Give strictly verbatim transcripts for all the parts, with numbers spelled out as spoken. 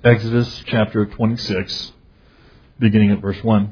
Exodus chapter twenty-six, beginning at verse one.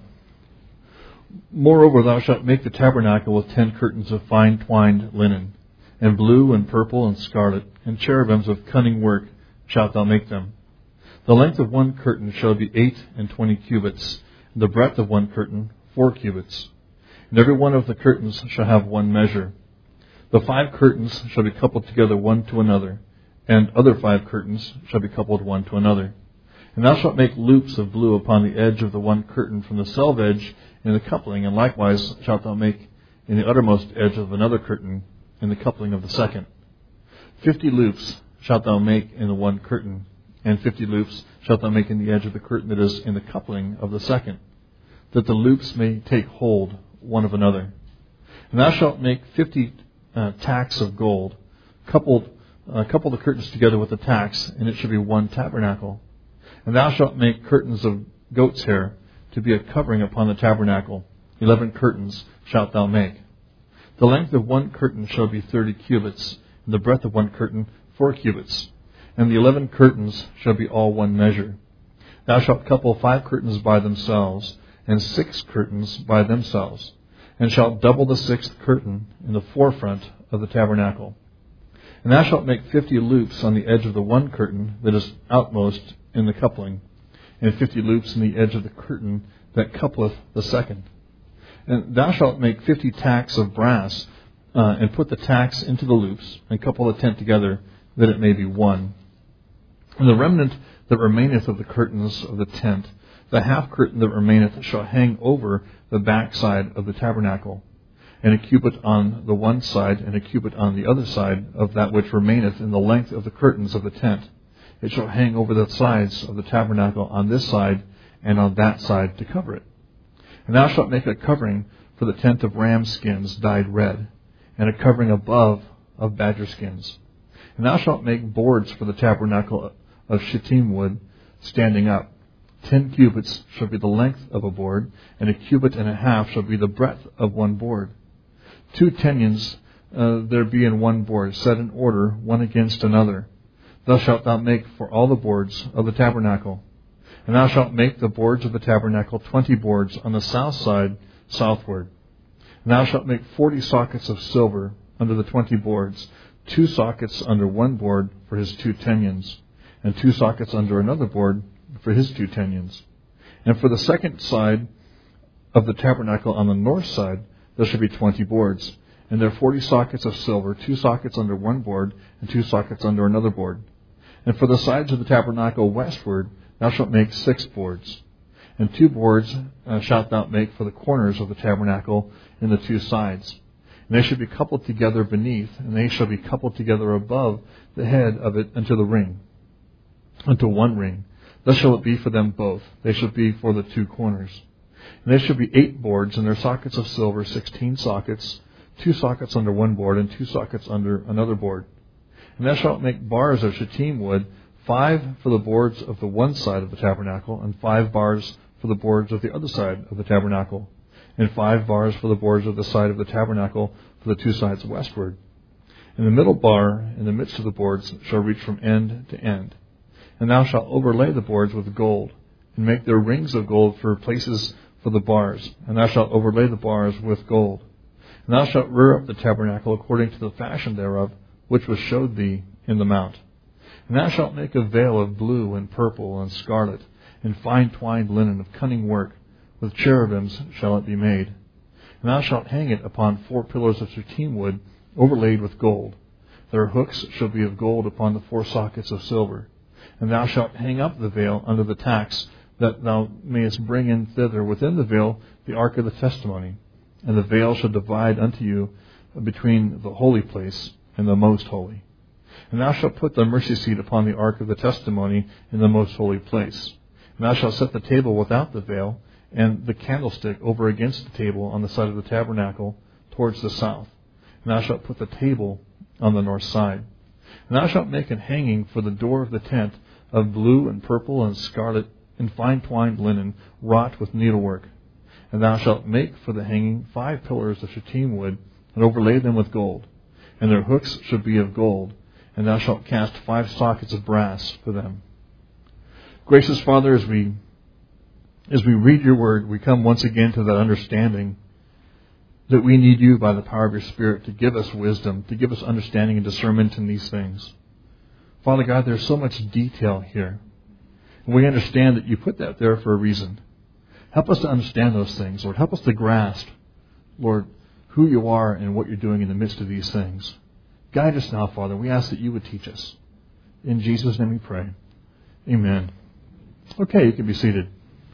Moreover, thou shalt make the tabernacle with ten curtains of fine twined linen, and blue and purple and scarlet, and cherubims of cunning work shalt thou make them. The length of one curtain shall be eight and twenty cubits, and the breadth of one curtain four cubits. And every one of the curtains shall have one measure. The five curtains shall be coupled together one to another, and other five curtains shall be coupled one to another. And thou shalt make loops of blue upon the edge of the one curtain from the selve edge in the coupling, and likewise shalt thou make in the uttermost edge of another curtain in the coupling of the second. Fifty loops shalt thou make in the one curtain, and fifty loops shalt thou make in the edge of the curtain that is in the coupling of the second, that the loops may take hold one of another. And thou shalt make fifty uh, tacks of gold, coupled, uh, couple the curtains together with the tacks, and it shall be one tabernacle. And thou shalt make curtains of goat's hair to be a covering upon the tabernacle. Eleven curtains shalt thou make. The length of one curtain shall be thirty cubits, and the breadth of one curtain four cubits. And the eleven curtains shall be all one measure. Thou shalt couple five curtains by themselves, and six curtains by themselves, and shalt double the sixth curtain in the forefront of the tabernacle. And thou shalt make fifty loops on the edge of the one curtain that is outmost in the coupling, and fifty loops in the edge of the curtain that coupleth the second. And thou shalt make fifty tacks of brass, uh, and put the tacks into the loops, and couple the tent together, that it may be one. And the remnant that remaineth of the curtains of the tent, the half curtain that remaineth, shall hang over the backside of the tabernacle, and a cubit on the one side, and a cubit on the other side of that which remaineth in the length of the curtains of the tent. It shall hang over the sides of the tabernacle on this side and on that side to cover it. And thou shalt make a covering for the tent of ram skins dyed red, and a covering above of badger skins. And thou shalt make boards for the tabernacle of shittim wood standing up. Ten cubits shall be the length of a board, and a cubit and a half shall be the breadth of one board. Two tenions uh, there be in one board, set in order, one against another. Thus shalt thou make for all the boards of the tabernacle. And thou shalt make the boards of the tabernacle twenty boards on the south side southward. And thou shalt make forty sockets of silver under the twenty boards, two sockets under one board for his two tenions, and two sockets under another board for his two tenions. And for the second side of the tabernacle on the north side there shall be twenty boards, and there are forty sockets of silver, two sockets under one board, and two sockets under another board. And for the sides of the tabernacle westward, thou shalt make six boards. And two boards uh, shalt thou make for the corners of the tabernacle in the two sides. And they shall be coupled together beneath, and they shall be coupled together above the head of it unto the ring, unto one ring. Thus shall it be for them both. They shall be for the two corners. And there shall be eight boards, and their sockets of silver, sixteen sockets, two sockets under one board, and two sockets under another board. And thou shalt make bars of shittim wood, five for the boards of the one side of the tabernacle, and five bars for the boards of the other side of the tabernacle, and five bars for the boards of the side of the tabernacle for the two sides westward. And the middle bar in the midst of the boards shall reach from end to end. And thou shalt overlay the boards with gold, and make their rings of gold for places for the bars, and thou shalt overlay the bars with gold. And thou shalt rear up the tabernacle according to the fashion thereof, which was showed thee in the mount. And thou shalt make a veil of blue and purple and scarlet, and fine twined linen of cunning work, with cherubims shall it be made. And thou shalt hang it upon four pillars of shittim wood, overlaid with gold. Their hooks shall be of gold upon the four sockets of silver. And thou shalt hang up the veil under the tacks, that thou mayest bring in thither within the veil the ark of the testimony. And the veil shall divide unto you between the holy place and the most holy. And thou shalt put the mercy seat upon the ark of the testimony in the most holy place. And thou shalt set the table without the veil, and the candlestick over against the table on the side of the tabernacle towards the south. And thou shalt put the table on the north side. And thou shalt make an hanging for the door of the tent of blue and purple and scarlet and fine twined linen wrought with needlework. And thou shalt make for the hanging five pillars of shittim wood, and overlay them with gold. And their hooks shall be of gold, and thou shalt cast five sockets of brass for them. Gracious Father, as we as we read your word, we come once again to that understanding that we need you by the power of your Spirit to give us wisdom, to give us understanding and discernment in these things. Father God, there's so much detail here. And we understand that you put that there for a reason. Help us to understand those things, Lord. Help us to grasp, Lord, who you are and what you're doing in the midst of these things. Guide us now, Father. We ask that you would teach us. In Jesus' name we pray. Amen. Okay, you can be seated.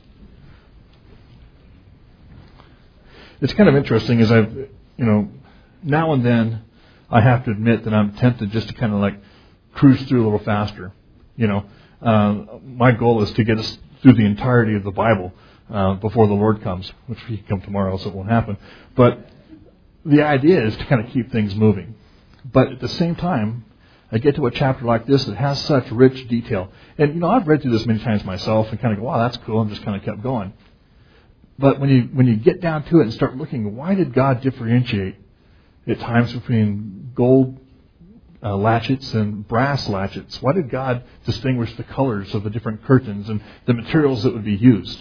It's kind of interesting as I've, you know, now and then I have to admit that I'm tempted just to kind of like cruise through a little faster. You know, uh, my goal is to get us through the entirety of the Bible uh, before the Lord comes, which he can come tomorrow, so it won't happen. But the idea is to kind of keep things moving. But at the same time, I get to a chapter like this that has such rich detail. And, you know, I've read through this many times myself and kind of go, wow, that's cool, and just kind of kept going. But when you when you get down to it and start looking, why did God differentiate at times between gold uh, latchets and brass latchets? Why did God distinguish the colors of the different curtains and the materials that would be used?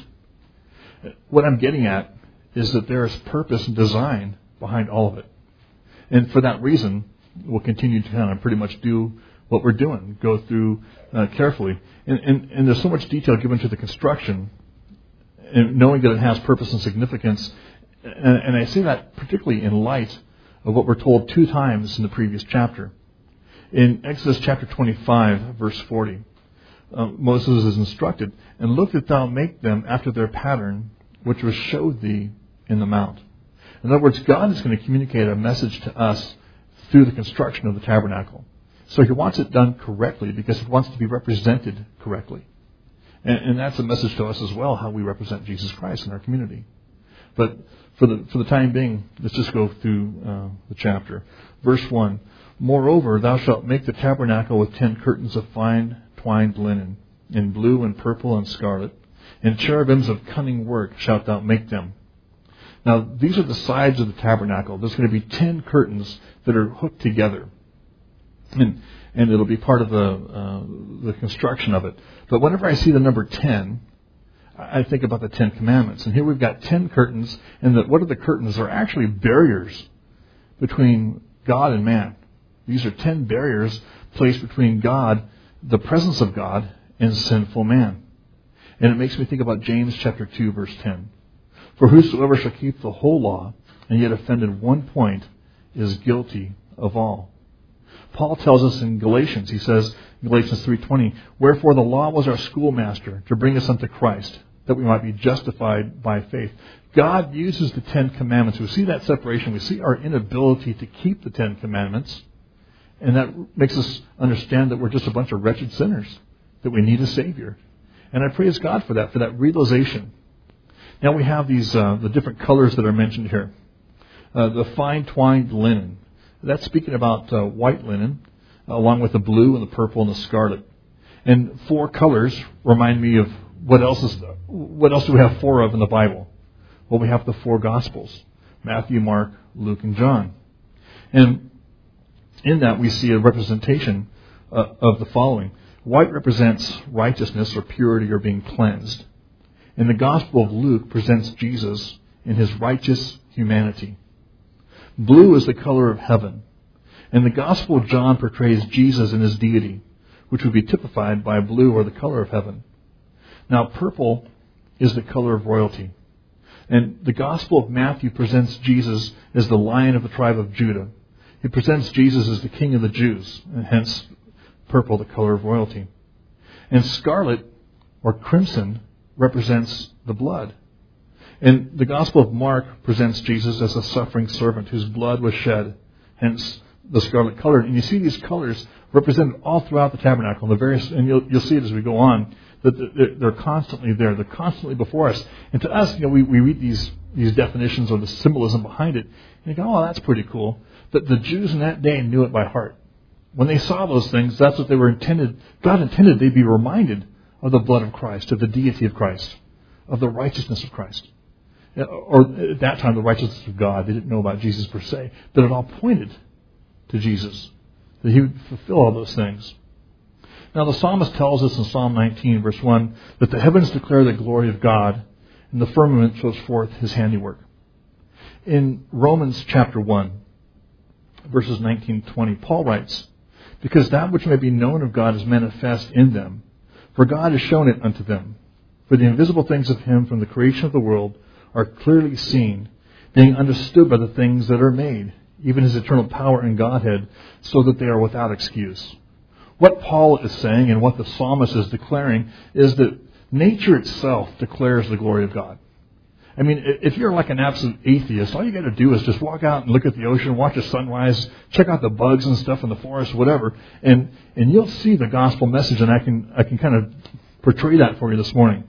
What I'm getting at is that there is purpose and design behind all of it. And for that reason, we'll continue to kind of pretty much do what we're doing, go through uh, carefully. And, and, and there's so much detail given to the construction, and knowing that it has purpose and significance. And, and I say that particularly in light of what we're told two times in the previous chapter. In Exodus chapter twenty-five, verse forty, uh, Moses is instructed, "And look that thou make them after their pattern, which was showed thee in the mount." In other words, God is going to communicate a message to us through the construction of the tabernacle. So he wants it done correctly because he wants to be represented correctly. And, and that's a message to us as well, how we represent Jesus Christ in our community. But for the for the time being, let's just go through uh, the chapter. Verse one, "Moreover, thou shalt make the tabernacle with ten curtains of fine twined linen, in blue and purple and scarlet, and cherubims of cunning work shalt thou make them." Now, these are the sides of the tabernacle. There's going to be ten curtains that are hooked together. And, and it'll be part of the uh, the construction of it. But whenever I see the number ten, I think about the Ten Commandments. And here we've got ten curtains. And the, what are the curtains? They're actually barriers between God and man. These are ten barriers placed between God, the presence of God, and sinful man. And it makes me think about James chapter two, verse ten. "For whosoever shall keep the whole law, and yet offend in one point, is guilty of all." Paul tells us in Galatians, he says in Galatians three twenty, "Wherefore the law was our schoolmaster, to bring us unto Christ, that we might be justified by faith." God uses the Ten Commandments. We see that separation. We see our inability to keep the Ten Commandments. And that makes us understand that we're just a bunch of wretched sinners, that we need a Savior. And I praise God for that, for that realization. Now we have these uh, the different colors that are mentioned here. Uh, the fine twined linen. That's speaking about uh, white linen, uh, along with the blue and the purple and the scarlet. And four colors remind me of what else is what else do we have four of in the Bible? Well, we have the four Gospels: Matthew, Mark, Luke, and John. And in that we see a representation uh, of the following. White represents righteousness or purity or being cleansed. And the Gospel of Luke presents Jesus in his righteous humanity. Blue is the color of heaven. And the Gospel of John portrays Jesus in his deity, which would be typified by blue or the color of heaven. Now, purple is the color of royalty. And the Gospel of Matthew presents Jesus as the Lion of the tribe of Judah. It presents Jesus as the King of the Jews, and hence purple, the color of royalty. And scarlet, or crimson, represents the blood. And the Gospel of Mark presents Jesus as a suffering servant whose blood was shed, hence the scarlet color. And you see these colors represented all throughout the tabernacle, the various, and you'll, you'll see it as we go on, that they're, they're constantly there. They're constantly before us. And to us, you know, we, we read these, these definitions or the symbolism behind it, and you go, oh, that's pretty cool. But the Jews in that day knew it by heart. When they saw those things, that's what they were intended. God intended they'd be reminded of the blood of Christ, of the deity of Christ, of the righteousness of Christ. Or at that time, the righteousness of God. They didn't know about Jesus per se. But it all pointed to Jesus, that he would fulfill all those things. Now the psalmist tells us in Psalm nineteen, verse one, that the heavens declare the glory of God, and the firmament shows forth his handiwork. In Romans chapter one, verses nineteen to twenty, Paul writes, because that which may be known of God is manifest in them, for God has shown it unto them. For the invisible things of him from the creation of the world are clearly seen, being understood by the things that are made, even his eternal power and Godhead, so that they are without excuse. What Paul is saying and what the psalmist is declaring is that nature itself declares the glory of God. I mean, if you're like an absolute atheist, all you got to do is just walk out and look at the ocean, watch the sunrise, check out the bugs and stuff in the forest, whatever, and and you'll see the gospel message. And I can I can kind of portray that for you this morning.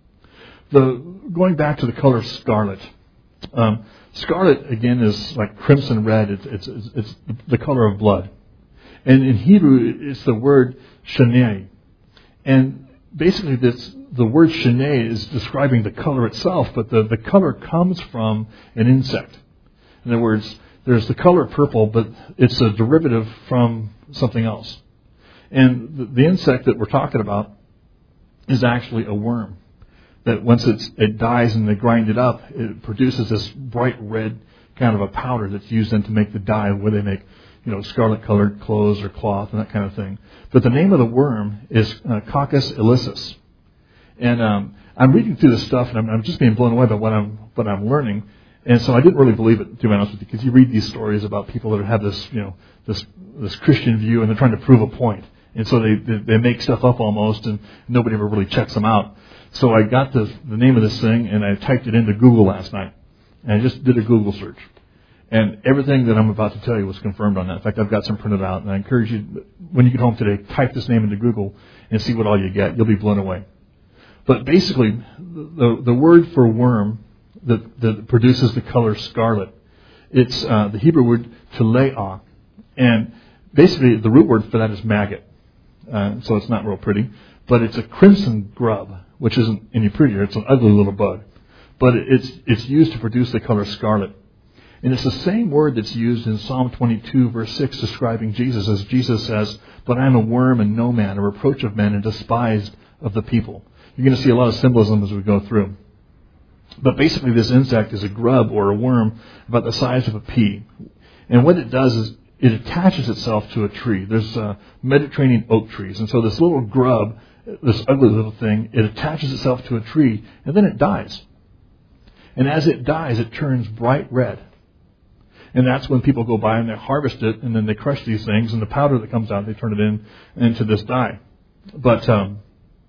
The going back to the color scarlet. Um, scarlet again is like crimson red. It's it's it's, it's the color of blood, and in Hebrew it's the word sheneh, and basically this. The word sheneh is describing the color itself, but the, the color comes from an insect. In other words, there's the color purple, but it's a derivative from something else. And the, the insect that we're talking about is actually a worm. That once it's, it dies and they grind it up, it produces this bright red kind of a powder that's used then to make the dye where they make, you know, scarlet colored clothes or cloth and that kind of thing. But the name of the worm is uh, Coccus ilicis. And um, I'm reading through this stuff, and I'm, I'm just being blown away by what I'm what I'm learning. And so I didn't really believe it, to be honest with you, because you read these stories about people that have this, you know, this this Christian view, and they're trying to prove a point. And so they they, they make stuff up almost, and nobody ever really checks them out. So I got the the name of this thing, and I typed it into Google last night, and I just did a Google search, and everything that I'm about to tell you was confirmed on that. In fact, I've got some printed out, and I encourage you, when you get home today, type this name into Google and see what all you get. You'll be blown away. But basically, the the word for worm that, that produces the color scarlet, it's uh, the Hebrew word teleah, and basically the root word for that is maggot. Uh, so it's not real pretty, but it's a crimson grub, which isn't any prettier. It's an ugly little bug, but it's it's used to produce the color scarlet, and it's the same word that's used in Psalm twenty-two, verse six, describing Jesus, as Jesus says, "But I am a worm and no man, a reproach of men and despised of the people." You're going to see a lot of symbolism as we go through. But basically this insect is a grub or a worm about the size of a pea. And what it does is it attaches itself to a tree. There's uh, Mediterranean oak trees. And so this little grub, this ugly little thing, it attaches itself to a tree and then it dies. And as it dies, it turns bright red. And that's when people go by and they harvest it and then they crush these things, and the powder that comes out, they turn it in into this dye. But um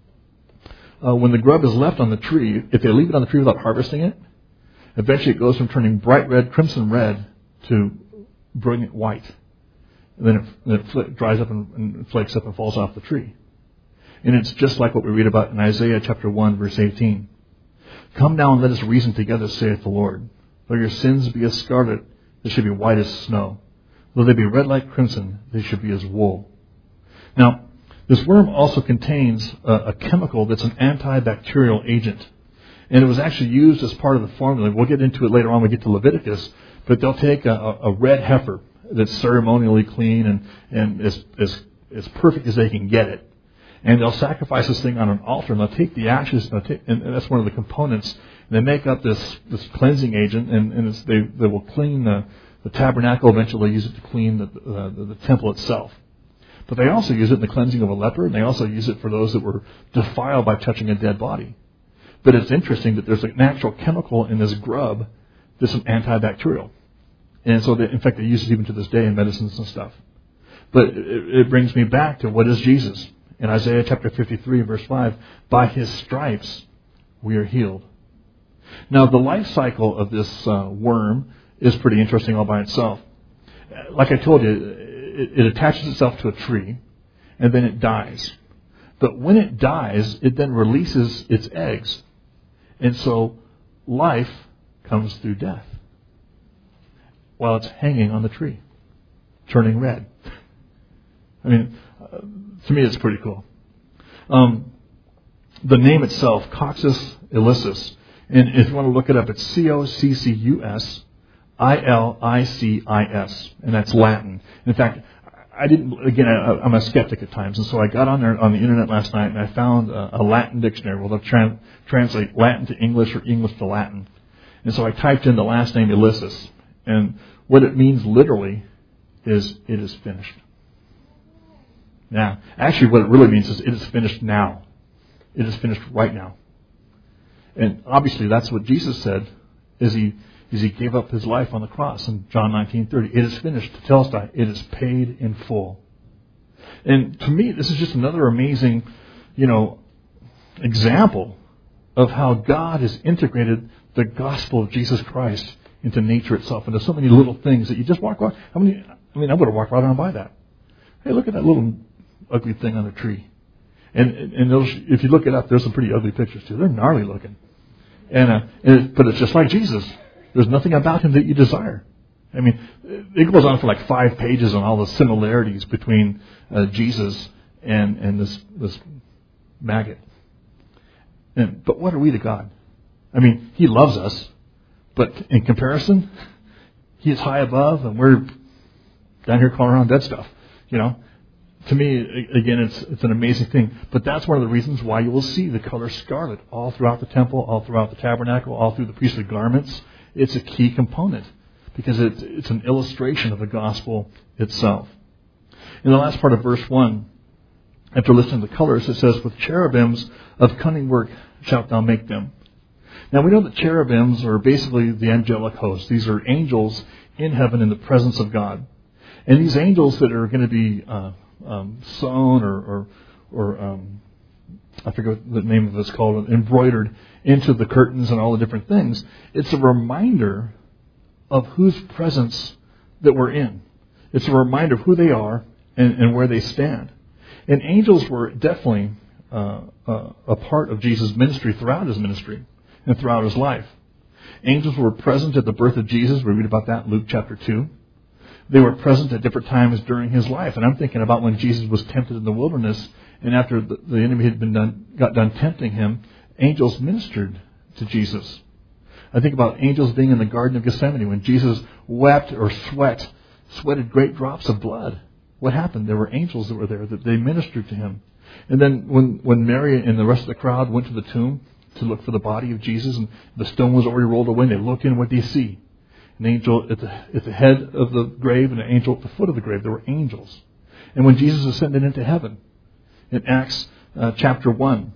Uh, when the grub is left on the tree, if they leave it on the tree without harvesting it, eventually it goes from turning bright red, crimson red, to brilliant white. And then it, then it fl- dries up and, and flakes up and falls off the tree. And it's just like what we read about in Isaiah chapter one, verse eighteen. "Come now and let us reason together, saith the Lord. Though your sins be as scarlet, they should be white as snow. Though they be red like crimson, they should be as wool." Now, this worm also contains a, a chemical that's an antibacterial agent. And it was actually used as part of the formula. We'll get into it later on when we get to Leviticus. But they'll take a, a red heifer that's ceremonially clean and, and as, as, as perfect as they can get it. And they'll sacrifice this thing on an altar. And they'll take the ashes, and, take, and that's one of the components. And they make up this, this cleansing agent, and, and it's, they, they will clean the, the tabernacle. Eventually they'll use it to clean the, the, the temple itself. But they also use it in the cleansing of a leper, and they also use it for those that were defiled by touching a dead body. But it's interesting that there's a natural chemical in this grub that's an antibacterial. And so, they, in fact, they use it even to this day in medicines and stuff. But it, it brings me back to what is Jesus. In Isaiah chapter fifty-three, verse five, "By his stripes we are healed." Now, the life cycle of this uh, worm is pretty interesting all by itself. Like I told you, It, it attaches itself to a tree, and then it dies. But when it dies, it then releases its eggs. And so life comes through death while it's hanging on the tree, turning red. I mean, uh, to me, it's pretty cool. Um, the name itself, Coccus ilicis, and if you want to look it up, it's C O C C U S I L I C I S, and that's Latin. In fact, I didn't, again, I, I'm a skeptic at times, and so I got on there on the internet last night and I found a, a Latin dictionary. Well, they'll tra- translate Latin to English or English to Latin. And so I typed in the last name Elysis, and what it means literally is it is finished. Now, actually what it really means is it is finished now. It is finished right now. And obviously that's what Jesus said as he, as he gave up his life on the cross in John nineteen thirty. It is finished. Tetelestai, it is paid in full. And to me, this is just another amazing, you know, example of how God has integrated the gospel of Jesus Christ into nature itself, into so many little things that you just walk by. How many? I mean, I would have walked right on by that. Hey, look at that little ugly thing on a tree. And and those, if you look it up, there's some pretty ugly pictures too. They're gnarly looking. And, uh, and it, but it's just like Jesus. There's nothing about him that you desire. I mean, it goes on for like five pages on all the similarities between uh, Jesus and and this this maggot. And, but what are we to God? I mean, he loves us, but in comparison, he is high above, and we're down here crawling around dead stuff. You know, to me, again, it's it's an amazing thing. But that's one of the reasons why you will see the color scarlet all throughout the temple, all throughout the tabernacle, all through the priestly garments. It's a key component because it, it's an illustration of the gospel itself. In the last part of verse one, after listing the colors, it says, "With cherubims of cunning work shalt thou make them." Now we know that cherubims are basically the angelic host. These are angels in heaven in the presence of God. And these angels that are going to be uh, um, sewn or, or, or um, I forget what the name of it's called, embroidered into the curtains and all the different things, it's a reminder of whose presence that we're in. It's a reminder of who they are and, and where they stand. And angels were definitely uh, uh, a part of Jesus' ministry throughout his ministry and throughout his life. Angels were present at the birth of Jesus. We read about that in Luke chapter two. They were present at different times during his life. And I'm thinking about when Jesus was tempted in the wilderness, and after the, the enemy had been done, got done tempting him, angels ministered to Jesus. I think about angels being in the Garden of Gethsemane when Jesus wept or sweat, sweated great drops of blood. What happened? There were angels that were there, that they ministered to him. And then when, when Mary and the rest of the crowd went to the tomb to look for the body of Jesus, and the stone was already rolled away, and they look in, what do you see? An angel at the, at the head of the grave and an angel at the foot of the grave. There were angels. And when Jesus ascended into heaven, in Acts uh, chapter one,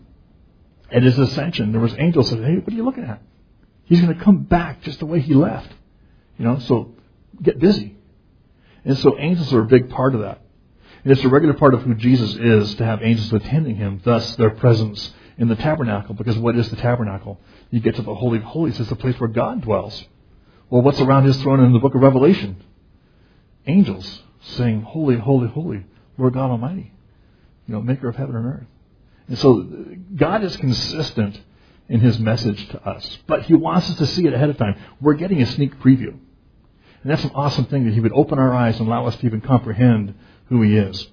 at his ascension, there was angels that said, "Hey, what are you looking at? He's going to come back just the way he left. You know, so get busy." And so angels are a big part of that. And it's a regular part of who Jesus is to have angels attending him, thus their presence in the tabernacle. Because what is the tabernacle? You get to the Holy of Holies. It's the place where God dwells. Well, what's around his throne in the book of Revelation? Angels saying, "Holy, holy, holy, Lord God Almighty, you know, maker of heaven and earth." And so God is consistent in his message to us. But he wants us to see it ahead of time. We're getting a sneak preview. And that's an awesome thing, that he would open our eyes and allow us to even comprehend who he is.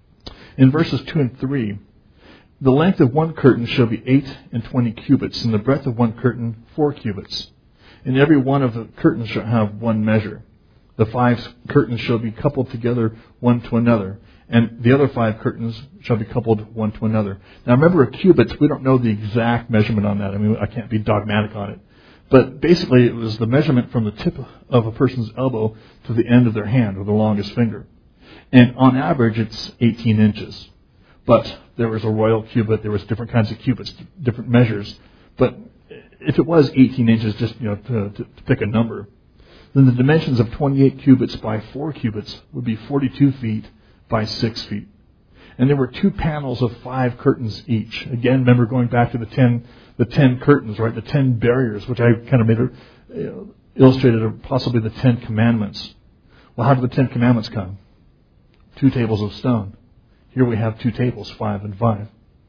In verses two and three, "The length of one curtain shall be eight and twenty cubits, and the breadth of one curtain four cubits. And every one of the curtains shall have one measure. The five curtains shall be coupled together one to another, and the other five curtains shall be coupled one to another." Now remember, a cubit, we don't know the exact measurement on that. I mean, I can't be dogmatic on it. But basically, it was the measurement from the tip of a person's elbow to the end of their hand, or the longest finger. And on average, it's eighteen inches. But there was a royal cubit. There was different kinds of cubits, different measures. But if it was eighteen inches, just you know, to, to, to pick a number, then the dimensions of twenty-eight cubits by four cubits would be forty-two feet by six feet. And there were two panels of five curtains each. Again, remember going back to the ten, the ten curtains, right? The ten barriers, which I kind of made a, you know, illustrated, or possibly the Ten Commandments. Well, how did the Ten Commandments come? Two tables of stone. Here we have two tables, five and five.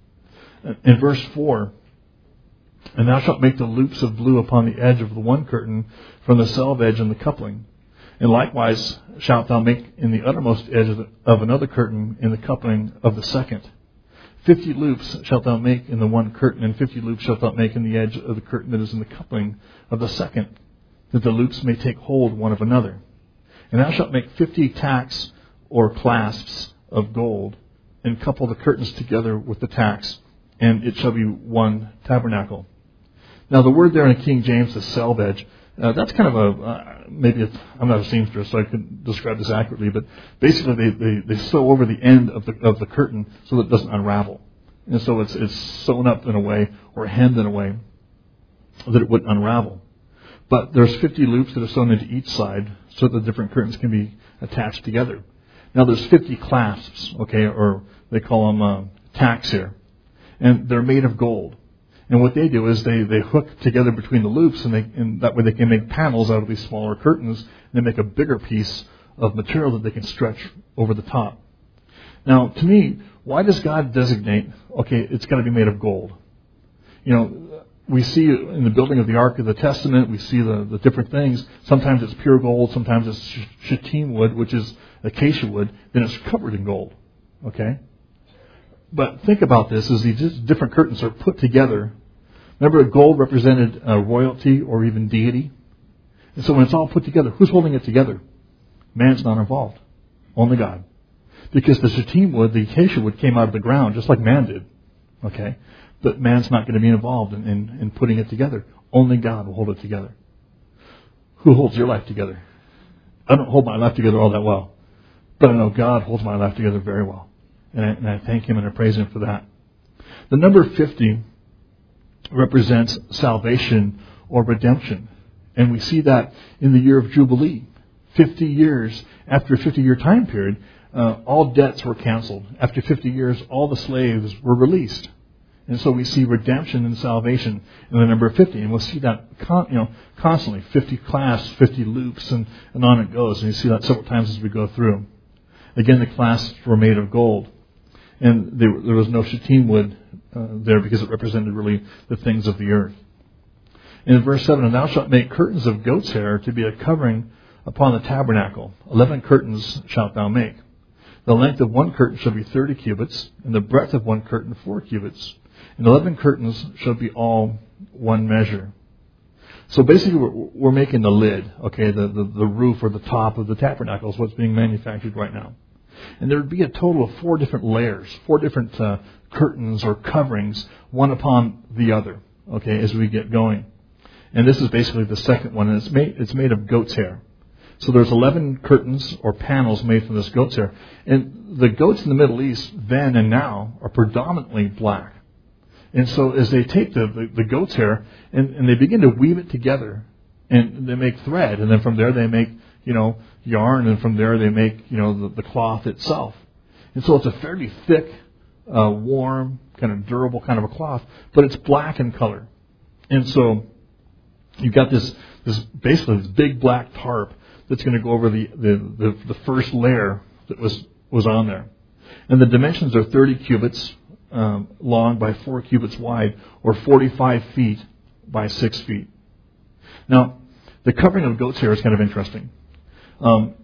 In verse four, "And thou shalt make the loops of blue upon the edge of the one curtain from the selve edge and the coupling. And likewise shalt thou make in the uttermost edge of, the, of another curtain in the coupling of the second. Fifty loops shalt thou make in the one curtain, and fifty loops shalt thou make in the edge of the curtain that is in the coupling of the second, that the loops may take hold one of another. And thou shalt make fifty tacks or clasps of gold, and couple the curtains together with the tacks, and it shall be one tabernacle. Now the word there in King James is selvage. Uh, that's kind of a, uh, maybe, a, I'm not a seamstress, so I couldn't describe this accurately, but basically they, they, they sew over the end of the of the curtain so that it doesn't unravel. And so it's it's sewn up in a way, or hemmed in a way, that it wouldn't unravel. But there's fifty loops that are sewn into each side so that the different curtains can be attached together. Now there's fifty clasps, okay, or they call them uh, tacks here. And they're made of gold. And what they do is they, they hook together between the loops, and, they, and that way they can make panels out of these smaller curtains, and they make a bigger piece of material that they can stretch over the top. Now, to me, why does God designate, okay, it's got to be made of gold? You know, we see in the building of the Ark of the Testament, we see the, the different things. Sometimes it's pure gold, sometimes it's shittim wood, which is acacia wood, then it's covered in gold, okay? But think about this, as these different curtains are put together. Remember, gold represented uh, royalty or even deity. And so when it's all put together, who's holding it together? Man's not involved. Only God. Because the shittim wood, the acacia wood, came out of the ground just like man did. Okay? But man's not going to be involved in, in, in putting it together. Only God will hold it together. Who holds your life together? I don't hold my life together all that well. But I know God holds my life together very well. And I, and I thank Him and I praise Him for that. The number fifty represents salvation or redemption. And we see that in the year of Jubilee. fifty years, after a fifty-year time period, uh, all debts were canceled. After fifty years, all the slaves were released. And so we see redemption and salvation in the number fifty. And we'll see that con- you know, constantly. fifty clasps, fifty loops, and, and on it goes. And you see that several times as we go through. Again, the clasps were made of gold. And there, there was no shittim wood uh, there because it represented really the things of the earth. In verse seven, and thou shalt make curtains of goat's hair to be a covering upon the tabernacle. Eleven curtains shalt thou make. The length of one curtain shall be thirty cubits, and the breadth of one curtain four cubits. And eleven curtains shall be all one measure. So basically we're, we're making the lid, okay, the, the, the roof or the top of the tabernacle is what's being manufactured right now. And there would be a total of four different layers, four different uh, curtains or coverings, one upon the other, okay, as we get going. And this is basically the second one, and it's made, it's made of goat's hair. So there's eleven curtains or panels made from this goat's hair. And the goats in the Middle East then and now are predominantly black. And so as they take the, the, the goat's hair and, and they begin to weave it together, and they make thread, and then from there they make, you know, yarn, and from there they make, you know, the, the cloth itself. And so it's a fairly thick, uh, warm, kind of durable kind of a cloth, but it's black in color. And so you've got this, this basically this big black tarp that's going to go over the, the, the, the first layer that was, was on there. And the dimensions are thirty cubits um, long by four cubits wide, or forty-five feet by six feet. Now, the covering of goat's hair is kind of interesting. Um,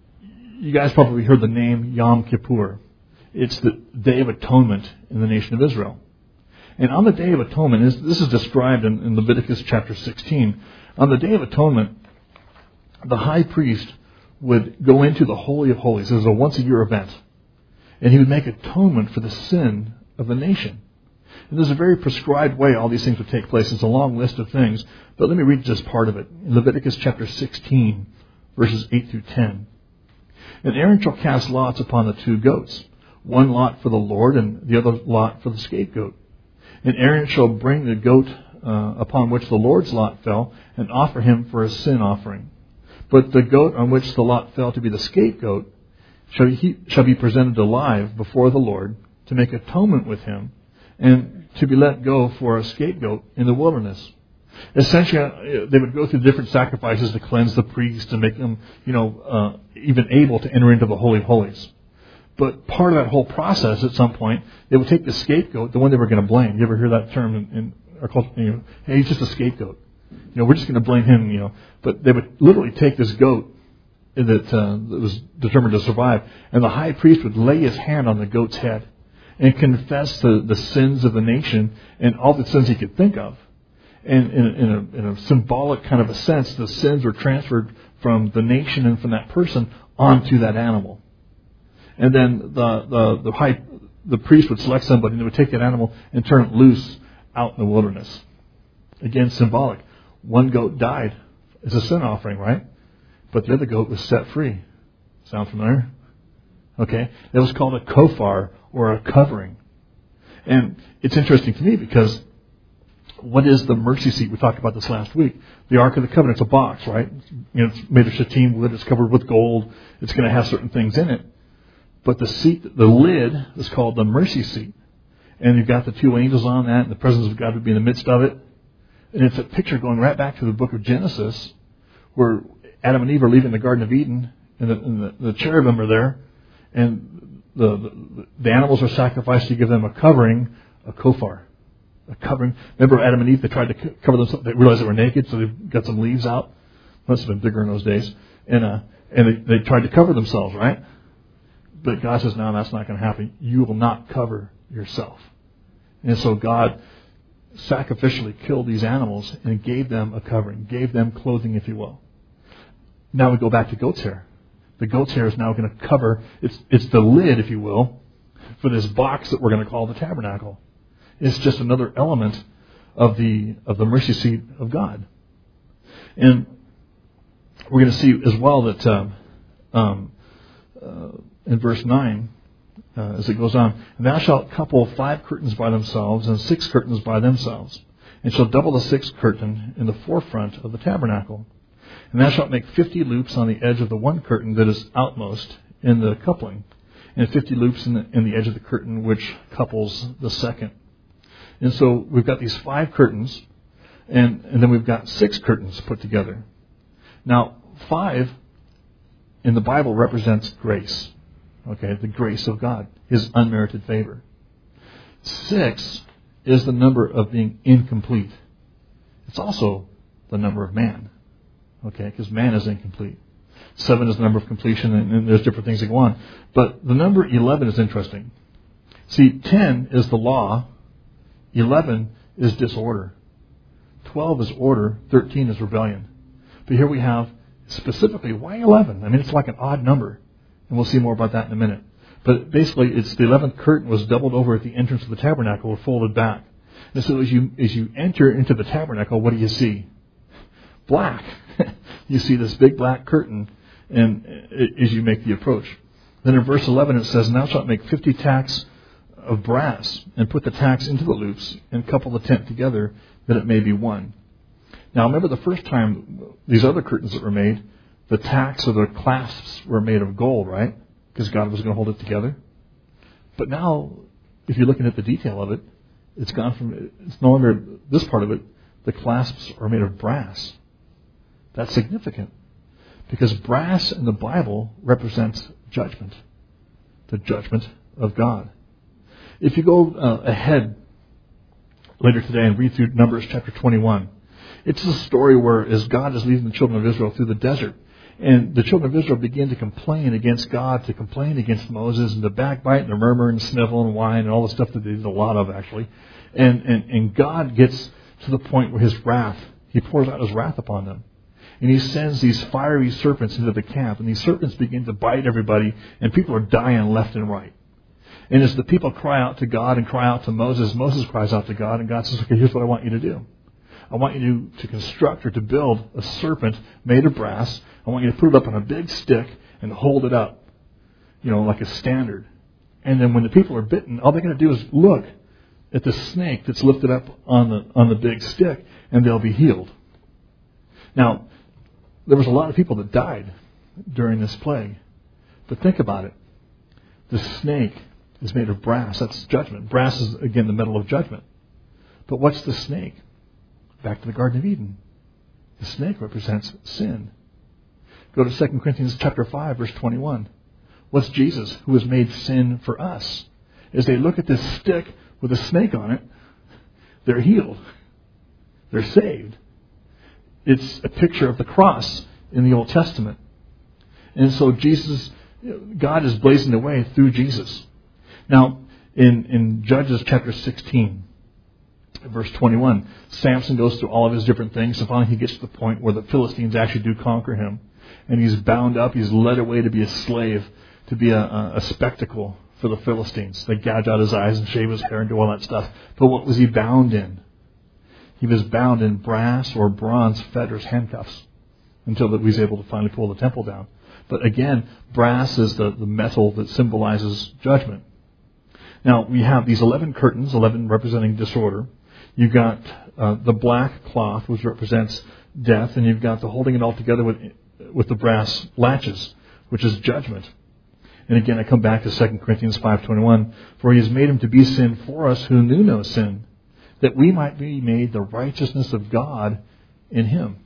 you guys probably heard the name Yom Kippur. It's the Day of Atonement in the nation of Israel. And on the Day of Atonement, this is described in, in Leviticus chapter sixteen. On the Day of Atonement, the high priest would go into the Holy of Holies. It was a once-a-year event. And he would make atonement for the sin of the nation. And there's a very prescribed way all these things would take place. It's a long list of things. But let me read just part of it. In Leviticus chapter sixteen, verses eight through ten. And Aaron shall cast lots upon the two goats, one lot for the Lord and the other lot for the scapegoat. And Aaron shall bring the goat uh, upon which the Lord's lot fell and offer him for a sin offering. But the goat on which the lot fell to be the scapegoat shall, he, shall be presented alive before the Lord to make atonement with him and to be let go for a scapegoat in the wilderness. Essentially, they would go through different sacrifices to cleanse the priest and make them, you know, uh, even able to enter into the Holy of Holies. But part of that whole process, at some point, they would take the scapegoat, the one they were going to blame. You ever hear that term in, in our culture? You know, hey, he's just a scapegoat. You know, we're just going to blame him. You know, but they would literally take this goat that, uh, that was determined to survive, and the high priest would lay his hand on the goat's head and confess the, the sins of the nation and all the sins he could think of. And in, in, a, in a symbolic kind of a sense, the sins were transferred from the nation and from that person onto that animal. And then the the the, high, the priest would select somebody, and they would take that animal and turn it loose out in the wilderness. Again, symbolic. One goat died as a sin offering, right? But the other goat was set free. Sound familiar? Okay. It was called a kofar, or a covering. And it's interesting to me because what is the mercy seat? We talked about this last week. The Ark of the Covenant, it's a box, right? You know, it's made of shittim wood. It's covered with gold. It's going to have certain things in it. But the seat, the lid, is called the mercy seat. And you've got the two angels on that, and the presence of God would be in the midst of it. And it's a picture going right back to the book of Genesis, where Adam and Eve are leaving the Garden of Eden, and the, and the, the cherubim are there, and the, the, the animals are sacrificed to give them a covering, a kofar. A covering. Remember Adam and Eve, they tried to cover themselves. They realized they were naked, so they got some leaves out. Must have been bigger in those days. And uh, and they, they tried to cover themselves, right? But God says, no, that's not going to happen. You will not cover yourself. And so God sacrificially killed these animals and gave them a covering, gave them clothing, if you will. Now we go back to goat's hair. The goat's hair is now going to cover, it's, it's the lid, if you will, for this box that we're going to call the tabernacle. It's just another element of the of the mercy seat of God. And we're going to see as well that um, um, uh, in verse nine, uh, as it goes on, and thou shalt couple five curtains by themselves and six curtains by themselves, and shall double the sixth curtain in the forefront of the tabernacle. And thou shalt make fifty loops on the edge of the one curtain that is outmost in the coupling, and fifty loops in the, in the edge of the curtain which couples the second. And so we've got these five curtains, and, and then we've got six curtains put together. Now, five in the Bible represents grace. Okay, the grace of God, His unmerited favor. Six is the number of being incomplete. It's also the number of man. Okay, because man is incomplete. Seven is the number of completion, and, and there's different things that go on. But the number eleven is interesting. See, ten is the law. eleven is disorder. twelve is order. thirteen is rebellion. But here we have specifically, why eleven? I mean, it's like an odd number. And we'll see more about that in a minute. But basically, it's the eleventh curtain was doubled over at the entrance of the tabernacle or folded back. And so as you, as you enter into the tabernacle, what do you see? Black. You see this big black curtain and as you make the approach. Then in verse eleven it says, "And thou shalt make fifty tacks of brass, and put the tacks into the loops, and couple the tent together, that it may be one." Now remember the first time these other curtains that were made, the tacks or the clasps were made of gold, right? Because God was going to hold it together. But now, if you're looking at the detail of it, it's gone from, it's no longer this part of it, the clasps are made of brass. That's significant. Because brass in the Bible represents judgment. The judgment of God. If you go uh, ahead later today and read through Numbers chapter twenty-one, it's a story where as God is leading the children of Israel through the desert, and the children of Israel begin to complain against God, to complain against Moses, and to backbite and to murmur and snivel and whine and all the stuff that they did a lot of actually. And, and, and God gets to the point where His wrath, He pours out His wrath upon them. And He sends these fiery serpents into the camp, and these serpents begin to bite everybody, and people are dying left and right. And as the people cry out to God and cry out to Moses, Moses cries out to God, and God says, okay, here's what I want you to do. I want you to, to construct or to build a serpent made of brass. I want you to put it up on a big stick and hold it up, you know, like a standard. And then when the people are bitten, all they're going to do is look at the snake that's lifted up on the on the big stick, and they'll be healed. Now, there was a lot of people that died during this plague. But think about it. The snake is made of brass. That's judgment. Brass is, again, the metal of judgment. But what's the snake? Back to the Garden of Eden. The snake represents sin. Go to Second Corinthians chapter five, verse twenty-one. What's Jesus, who has made sin for us? As they look at this stick with a snake on it, they're healed. They're saved. It's a picture of the cross in the Old Testament. And so Jesus, God is blazing the way through Jesus. Now, in, in Judges chapter sixteen, verse twenty-one, Samson goes through all of his different things, and finally he gets to the point where the Philistines actually do conquer him. And he's bound up, he's led away to be a slave to be a, a, a spectacle for the Philistines. They gouge out his eyes and shave his hair and do all that stuff. But what was he bound in? He was bound in brass or bronze fetters, handcuffs, until that he was able to finally pull the temple down. But again, brass is the, the metal that symbolizes judgment. Now, we have these eleven curtains, eleven representing disorder. You've got uh, the black cloth, which represents death, and you've got the holding it all together with with the brass latches, which is judgment. And again, I come back to Second Corinthians five twenty-one, for he has made him to be sin for us who knew no sin, that we might be made the righteousness of God in him.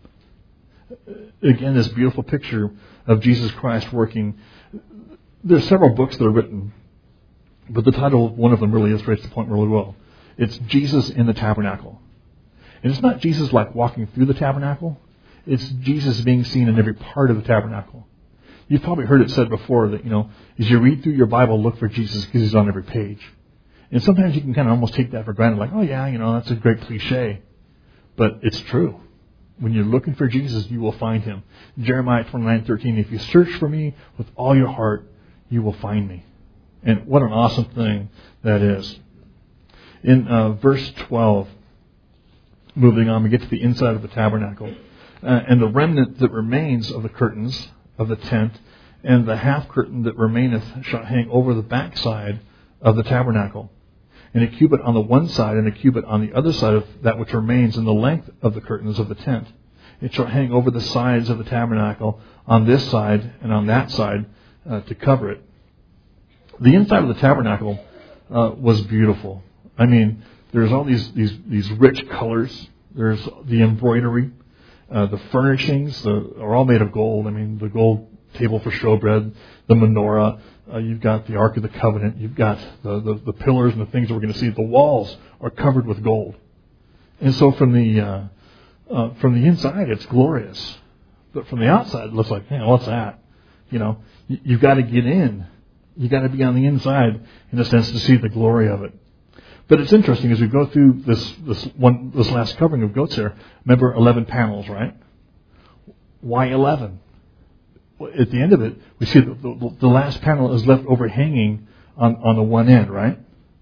Again, this beautiful picture of Jesus Christ working. There's several books that are written, but the title of one of them really illustrates the point really well. It's Jesus in the tabernacle. And it's not Jesus like walking through the tabernacle. It's Jesus being seen in every part of the tabernacle. You've probably heard it said before that, you know, as you read through your Bible, look for Jesus because he's on every page. And sometimes you can kind of almost take that for granted, like, oh yeah, you know, that's a great cliche. But it's true. When you're looking for Jesus, you will find him. Jeremiah twenty-nine thirteen, if you search for me with all your heart, you will find me. And what an awesome thing that is. In uh, verse twelve, moving on, we get to the inside of the tabernacle. Uh, and the remnant that remains of the curtains of the tent, and the half curtain that remaineth shall hang over the backside of the tabernacle. And a cubit on the one side, and a cubit on the other side of that which remains in the length of the curtains of the tent. It shall hang over the sides of the tabernacle on this side and on that side uh, to cover it. The inside of the tabernacle uh, was beautiful. I mean, there's all these these, these rich colors. There's the embroidery. Uh, the furnishings the, are all made of gold. I mean, the gold table for showbread, the menorah. Uh, you've got the Ark of the Covenant. You've got the, the, the pillars and the things that we're going to see. The walls are covered with gold. And so from the uh, uh, from the inside, it's glorious. But from the outside, it looks like, man, what's that? You know, you, you've got to get in. You've got to be on the inside, in a sense, to see the glory of it. But it's interesting, as we go through this this one this last covering of goats here, remember eleven panels, right? Why eleven? At the end of it, we see that the, the last panel is left overhanging on, on the one end, right?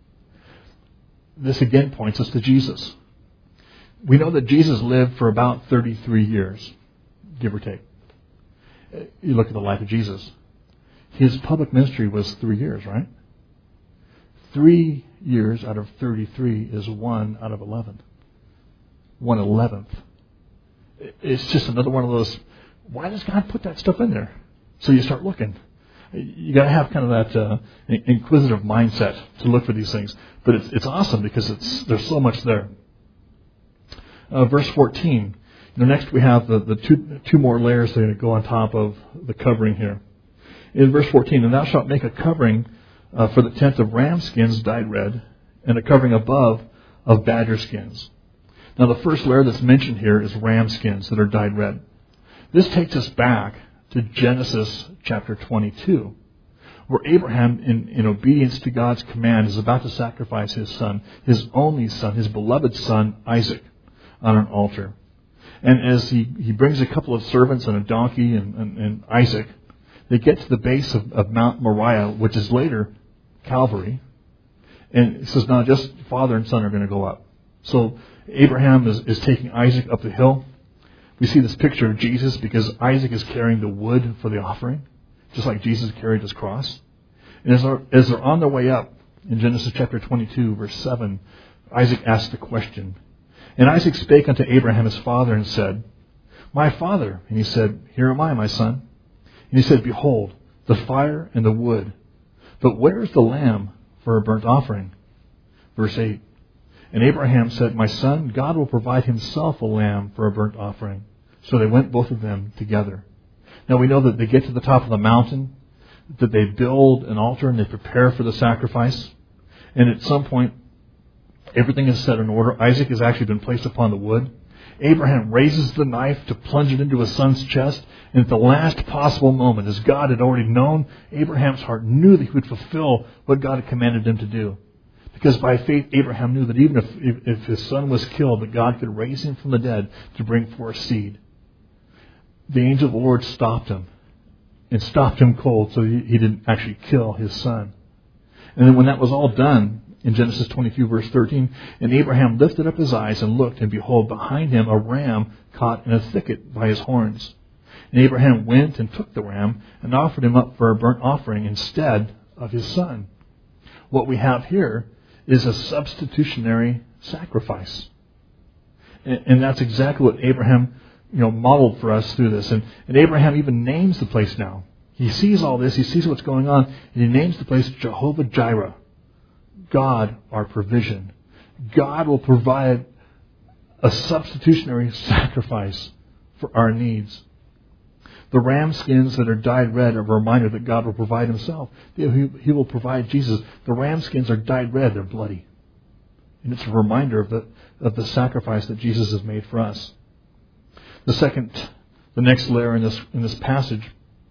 This again points us to Jesus. We know that Jesus lived for about thirty-three years, give or take. You look at the life of Jesus. His public ministry was three years, right? Three years out of thirty-three is one out of eleven. One eleventh. It's just another one of those, why does God put that stuff in there? So you start looking. You got to have kind of that uh, inquisitive mindset to look for these things. But it's, it's awesome because it's there's so much there. Uh, verse fourteen. You know, next we have the, the two two more layers that are going to go on top of the covering here. In verse fourteen, and thou shalt make a covering uh, for the tent of ram skins dyed red, and a covering above of badger skins. Now the first layer that's mentioned here is ram skins that are dyed red. This takes us back to Genesis chapter twenty-two, where Abraham, in, in obedience to God's command, is about to sacrifice his son, his only son, his beloved son, Isaac, on an altar. And as he, he brings a couple of servants and a donkey and, and, and Isaac, they get to the base of, of Mount Moriah, which is later Calvary. And it says, now just father and son are going to go up. So Abraham is, is taking Isaac up the hill. We see this picture of Jesus because Isaac is carrying the wood for the offering, just like Jesus carried his cross. And as they're, as they're on their way up, in Genesis chapter twenty-two, verse seven, Isaac asked the question. And Isaac spake unto Abraham his father and said, My father. And he said, Here am I, my son. And he said, Behold, the fire and the wood. But where is the lamb for a burnt offering? Verse eight. And Abraham said, My son, God will provide himself a lamb for a burnt offering. So they went both of them together. Now we know that they get to the top of the mountain, that they build an altar and they prepare for the sacrifice. And at some point, everything is set in order. Isaac has actually been placed upon the wood. Abraham raises the knife to plunge it into his son's chest. And at the last possible moment, as God had already known, Abraham's heart knew that he would fulfill what God had commanded him to do. Because by faith, Abraham knew that even if, if, if his son was killed, that God could raise him from the dead to bring forth seed. The angel of the Lord stopped him. and stopped him cold so he, he didn't actually kill his son. And then when that was all done, in Genesis twenty-two, verse thirteen, and Abraham lifted up his eyes and looked, and behold, behind him a ram caught in a thicket by his horns. And Abraham went and took the ram and offered him up for a burnt offering instead of his son. What we have here is a substitutionary sacrifice. And, and that's exactly what Abraham, you know, modeled for us through this. And, and Abraham even names the place now. He sees all this, he sees what's going on, and he names the place Jehovah Jireh. God, our provision. God will provide a substitutionary sacrifice for our needs. The ram skins that are dyed red are a reminder that God will provide himself. He, he will provide Jesus. The ram skins are dyed red, they're bloody. And it's a reminder of the, of the sacrifice that Jesus has made for us. The second, the next layer in this, in this passage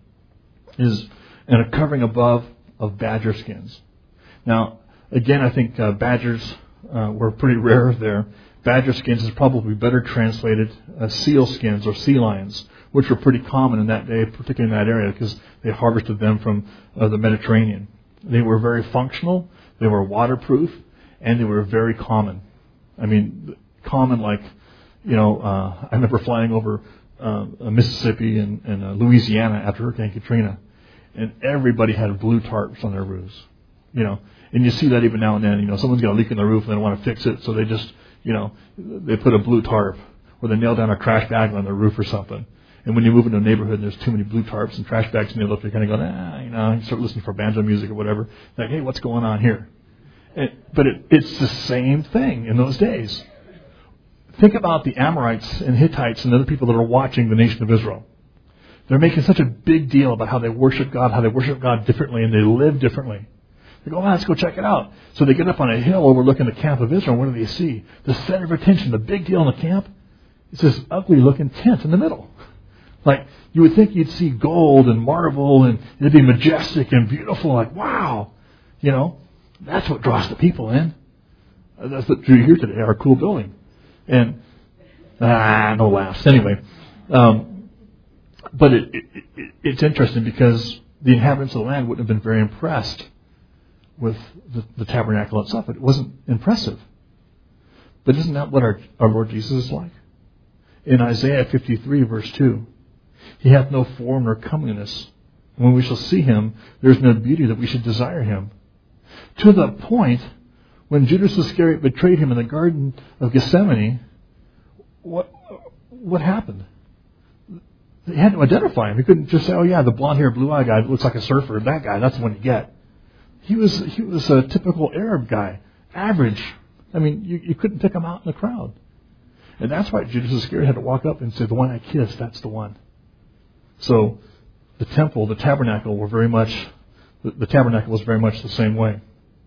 is and a covering above of badger skins. Now, again, I think uh, badgers uh, were pretty rare there. Badger skins is probably better translated as seal skins or sea lions, which were pretty common in that day, particularly in that area, because they harvested them from uh, the Mediterranean. They were very functional, they were waterproof, and they were very common. I mean, common like, you know, uh, I remember flying over uh, Mississippi and, and uh, Louisiana after Hurricane Katrina, and everybody had blue tarps on their roofs, you know. And you see that even now and then, you know, someone's got a leak in their roof and they want to fix it, so they just, you know, they put a blue tarp, or they nail down a trash bag on their roof or something. And when you move into a neighborhood and there's too many blue tarps and trash bags in your roof, you're kind of going, ah, you know, you start listening for banjo music or whatever. Like, hey, what's going on here? And, but it, it's the same thing in those days. Think about the Amorites and Hittites and other people that are watching the nation of Israel. They're making such a big deal about how they worship God, how they worship God differently, and they live differently. They go, oh, let's go check it out. So they get up on a hill overlooking the camp of Israel. What do they see? The center of attention, the big deal in the camp, it's this ugly-looking tent in the middle. Like, you would think you'd see gold and marble, and it'd be majestic and beautiful. Like, wow. You know, that's what draws the people in. That's what drew you here today, our cool building. And, ah, no laughs. Anyway, um, but it, it, it, it's interesting because the inhabitants of the land wouldn't have been very impressed with the, the tabernacle itself. It wasn't impressive. But isn't that what our, our Lord Jesus is like? In Isaiah fifty-three, verse two, He hath no form nor comeliness. When we shall see Him, there is no beauty that we should desire Him. To the point, when Judas Iscariot betrayed Him in the Garden of Gethsemane, what what happened? They had to identify Him. He couldn't just say, oh yeah, the blonde-haired, blue-eyed guy that looks like a surfer, that guy, that's the one you get. He was he was a typical Arab guy, average. I mean, you, you couldn't pick him out in the crowd. And that's why Judas Iscariot had to walk up and say, the one I kissed, that's the one. So the temple, the tabernacle were very much, the, the tabernacle was very much the same way.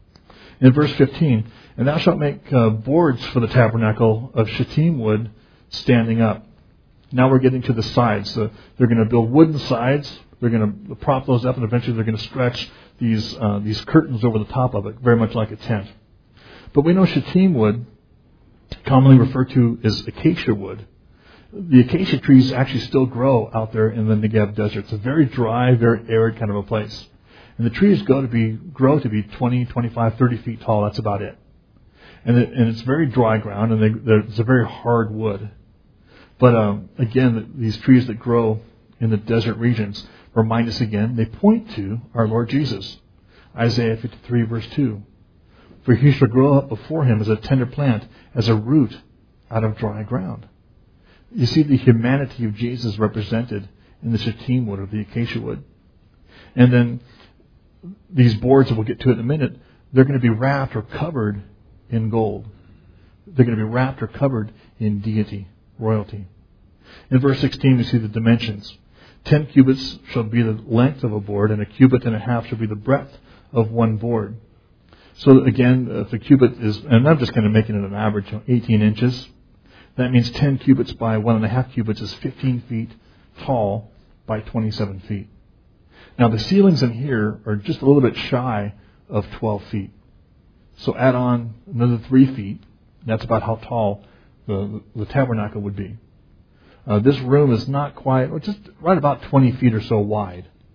In verse fifteen, and thou shalt make uh, boards for the tabernacle of shittim wood standing up. Now we're getting to the sides. So they're going to build wooden sides. They're going to prop those up, and eventually they're going to stretch these uh, these curtains over the top of it, very much like a tent. But we know shittim wood, commonly referred to as acacia wood. The acacia trees actually still grow out there in the Negev desert. It's a very dry, very arid kind of a place. And the trees go to be grow to be twenty, twenty-five, thirty feet tall. That's about it. And, it, and it's very dry ground, and they, it's a very hard wood. But um, again, these trees that grow in the desert regions remind us again, they point to our Lord Jesus. Isaiah fifty-three, verse two. For he shall grow up before him as a tender plant, as a root out of dry ground. You see the humanity of Jesus represented in the shittim wood, or the acacia wood. And then these boards, that we'll get to in a minute, they're going to be wrapped or covered in gold. They're going to be wrapped or covered in deity, royalty. In verse sixteen, we see the dimensions. Ten cubits shall be the length of a board, and a cubit and a half shall be the breadth of one board. So again, if a cubit is, and I'm just kind of making it an average, you know, eighteen inches, that means ten cubits by one and a half cubits is fifteen feet tall by twenty-seven feet. Now the ceilings in here are just a little bit shy of twelve feet. So add on another three feet. That's about how tall the, the tabernacle would be. Uh, this room is not quite, just right about twenty feet or so wide.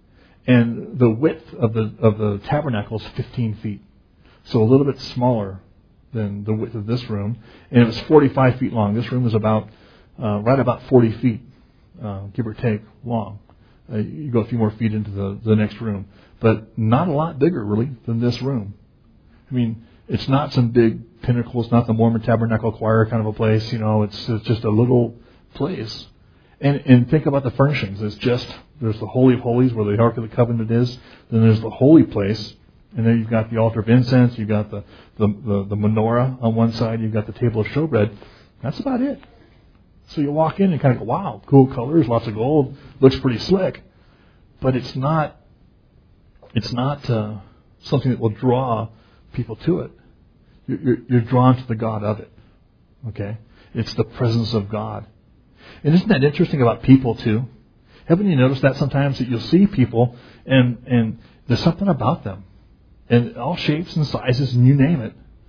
And the width of the of the tabernacle is fifteen feet. So a little bit smaller than the width of this room. And it was forty-five feet long. This room was about, uh, right about forty feet, uh, give or take, long. Uh, you go a few more feet into the, the next room. But not a lot bigger, really, than this room. I mean, it's not some big pinnacle. It's not the Mormon Tabernacle Choir kind of a place. You know, it's, it's just a little place. And, and think about the furnishings. It's just, there's the Holy of Holies where the Ark of the Covenant is. Then there's the holy place. And then you've got the altar of incense. You've got the, the, the, the menorah on one side. You've got the table of showbread. That's about it. So you walk in and kind of go, wow, cool colors, lots of gold. Looks pretty slick. But it's not, it's not uh, something that will draw people to it. You're, you're, you're drawn to the God of it. Okay? It's the presence of God. And isn't that interesting about people too? Haven't you noticed that sometimes that you'll see people and, and there's something about them. And all shapes and sizes and you name it.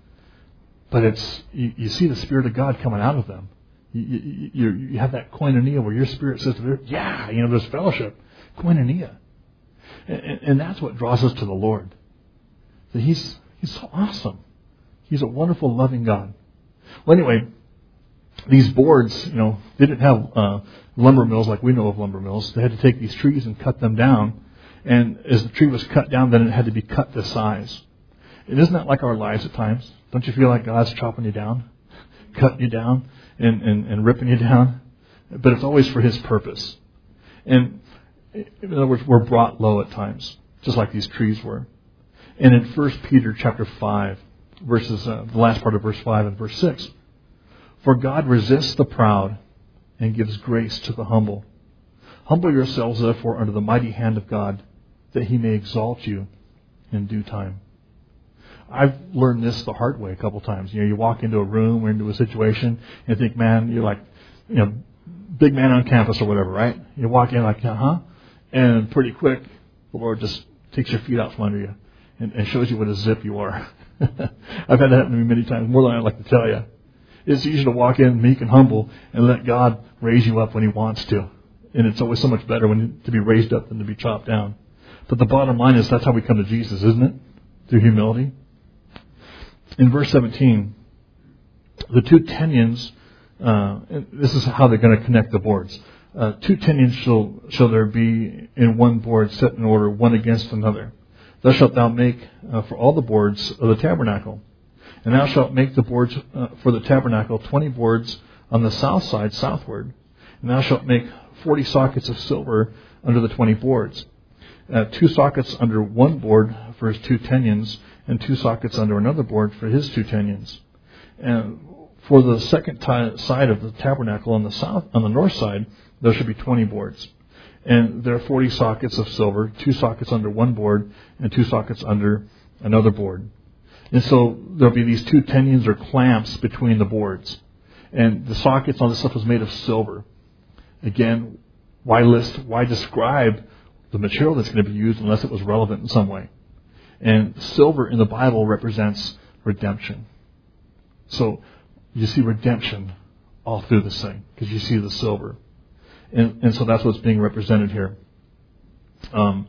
But it's you, you see the Spirit of God coming out of them. You, you, you, you have that koinonia where your spirit says to them, yeah, you know, there's fellowship. Koinonia. And, and, and that's what draws us to the Lord. That He's He's so awesome. He's a wonderful, loving God. Well, anyway, these boards, you know, they didn't have uh, lumber mills like we know of lumber mills. They had to take these trees and cut them down. And as the tree was cut down, then it had to be cut to size. And isn't that like our lives at times? Don't you feel like God's chopping you down, cutting you down, and, and, and ripping you down? But it's always for His purpose. And in other words, we're brought low at times, just like these trees were. And in First Peter chapter five, verses uh, the last part of verse five and verse six, for God resists the proud and gives grace to the humble. Humble yourselves, therefore, under the mighty hand of God, that He may exalt you in due time. I've learned this the hard way a couple times. You know, you walk into a room or into a situation and think, man, you're like, you know, big man on campus or whatever, right? You walk in like, uh-huh. And pretty quick, the Lord just takes your feet out from under you and, and shows you what a zip you are. I've had that happen to me many times, more than I'd like to tell you. It's easy to walk in meek and humble and let God raise you up when He wants to. And it's always so much better when to be raised up than to be chopped down. But the bottom line is that's how we come to Jesus, isn't it? Through humility. In verse seventeen, the two tenions, uh, and this is how they're going to connect the boards. Uh, two tenions shall, shall there be in one board set in order, one against another. Thus shalt thou make uh, for all the boards of the tabernacle. And thou shalt make the boards uh, for the tabernacle twenty boards on the south side southward. And thou shalt make forty sockets of silver under the twenty boards. Uh, two sockets under one board for his two tenions, and two sockets under another board for his two tenions. And for the second t- side of the tabernacle on the south, on the north side, there should be twenty boards. And there are forty sockets of silver, two sockets under one board, and two sockets under another board. And so there'll be these two tenions or clamps between the boards. And the sockets, all this stuff was made of silver. Again, why list, why describe the material that's going to be used unless it was relevant in some way? And silver in the Bible represents redemption. So you see redemption all through this thing because you see the silver. And, and so that's what's being represented here. Um,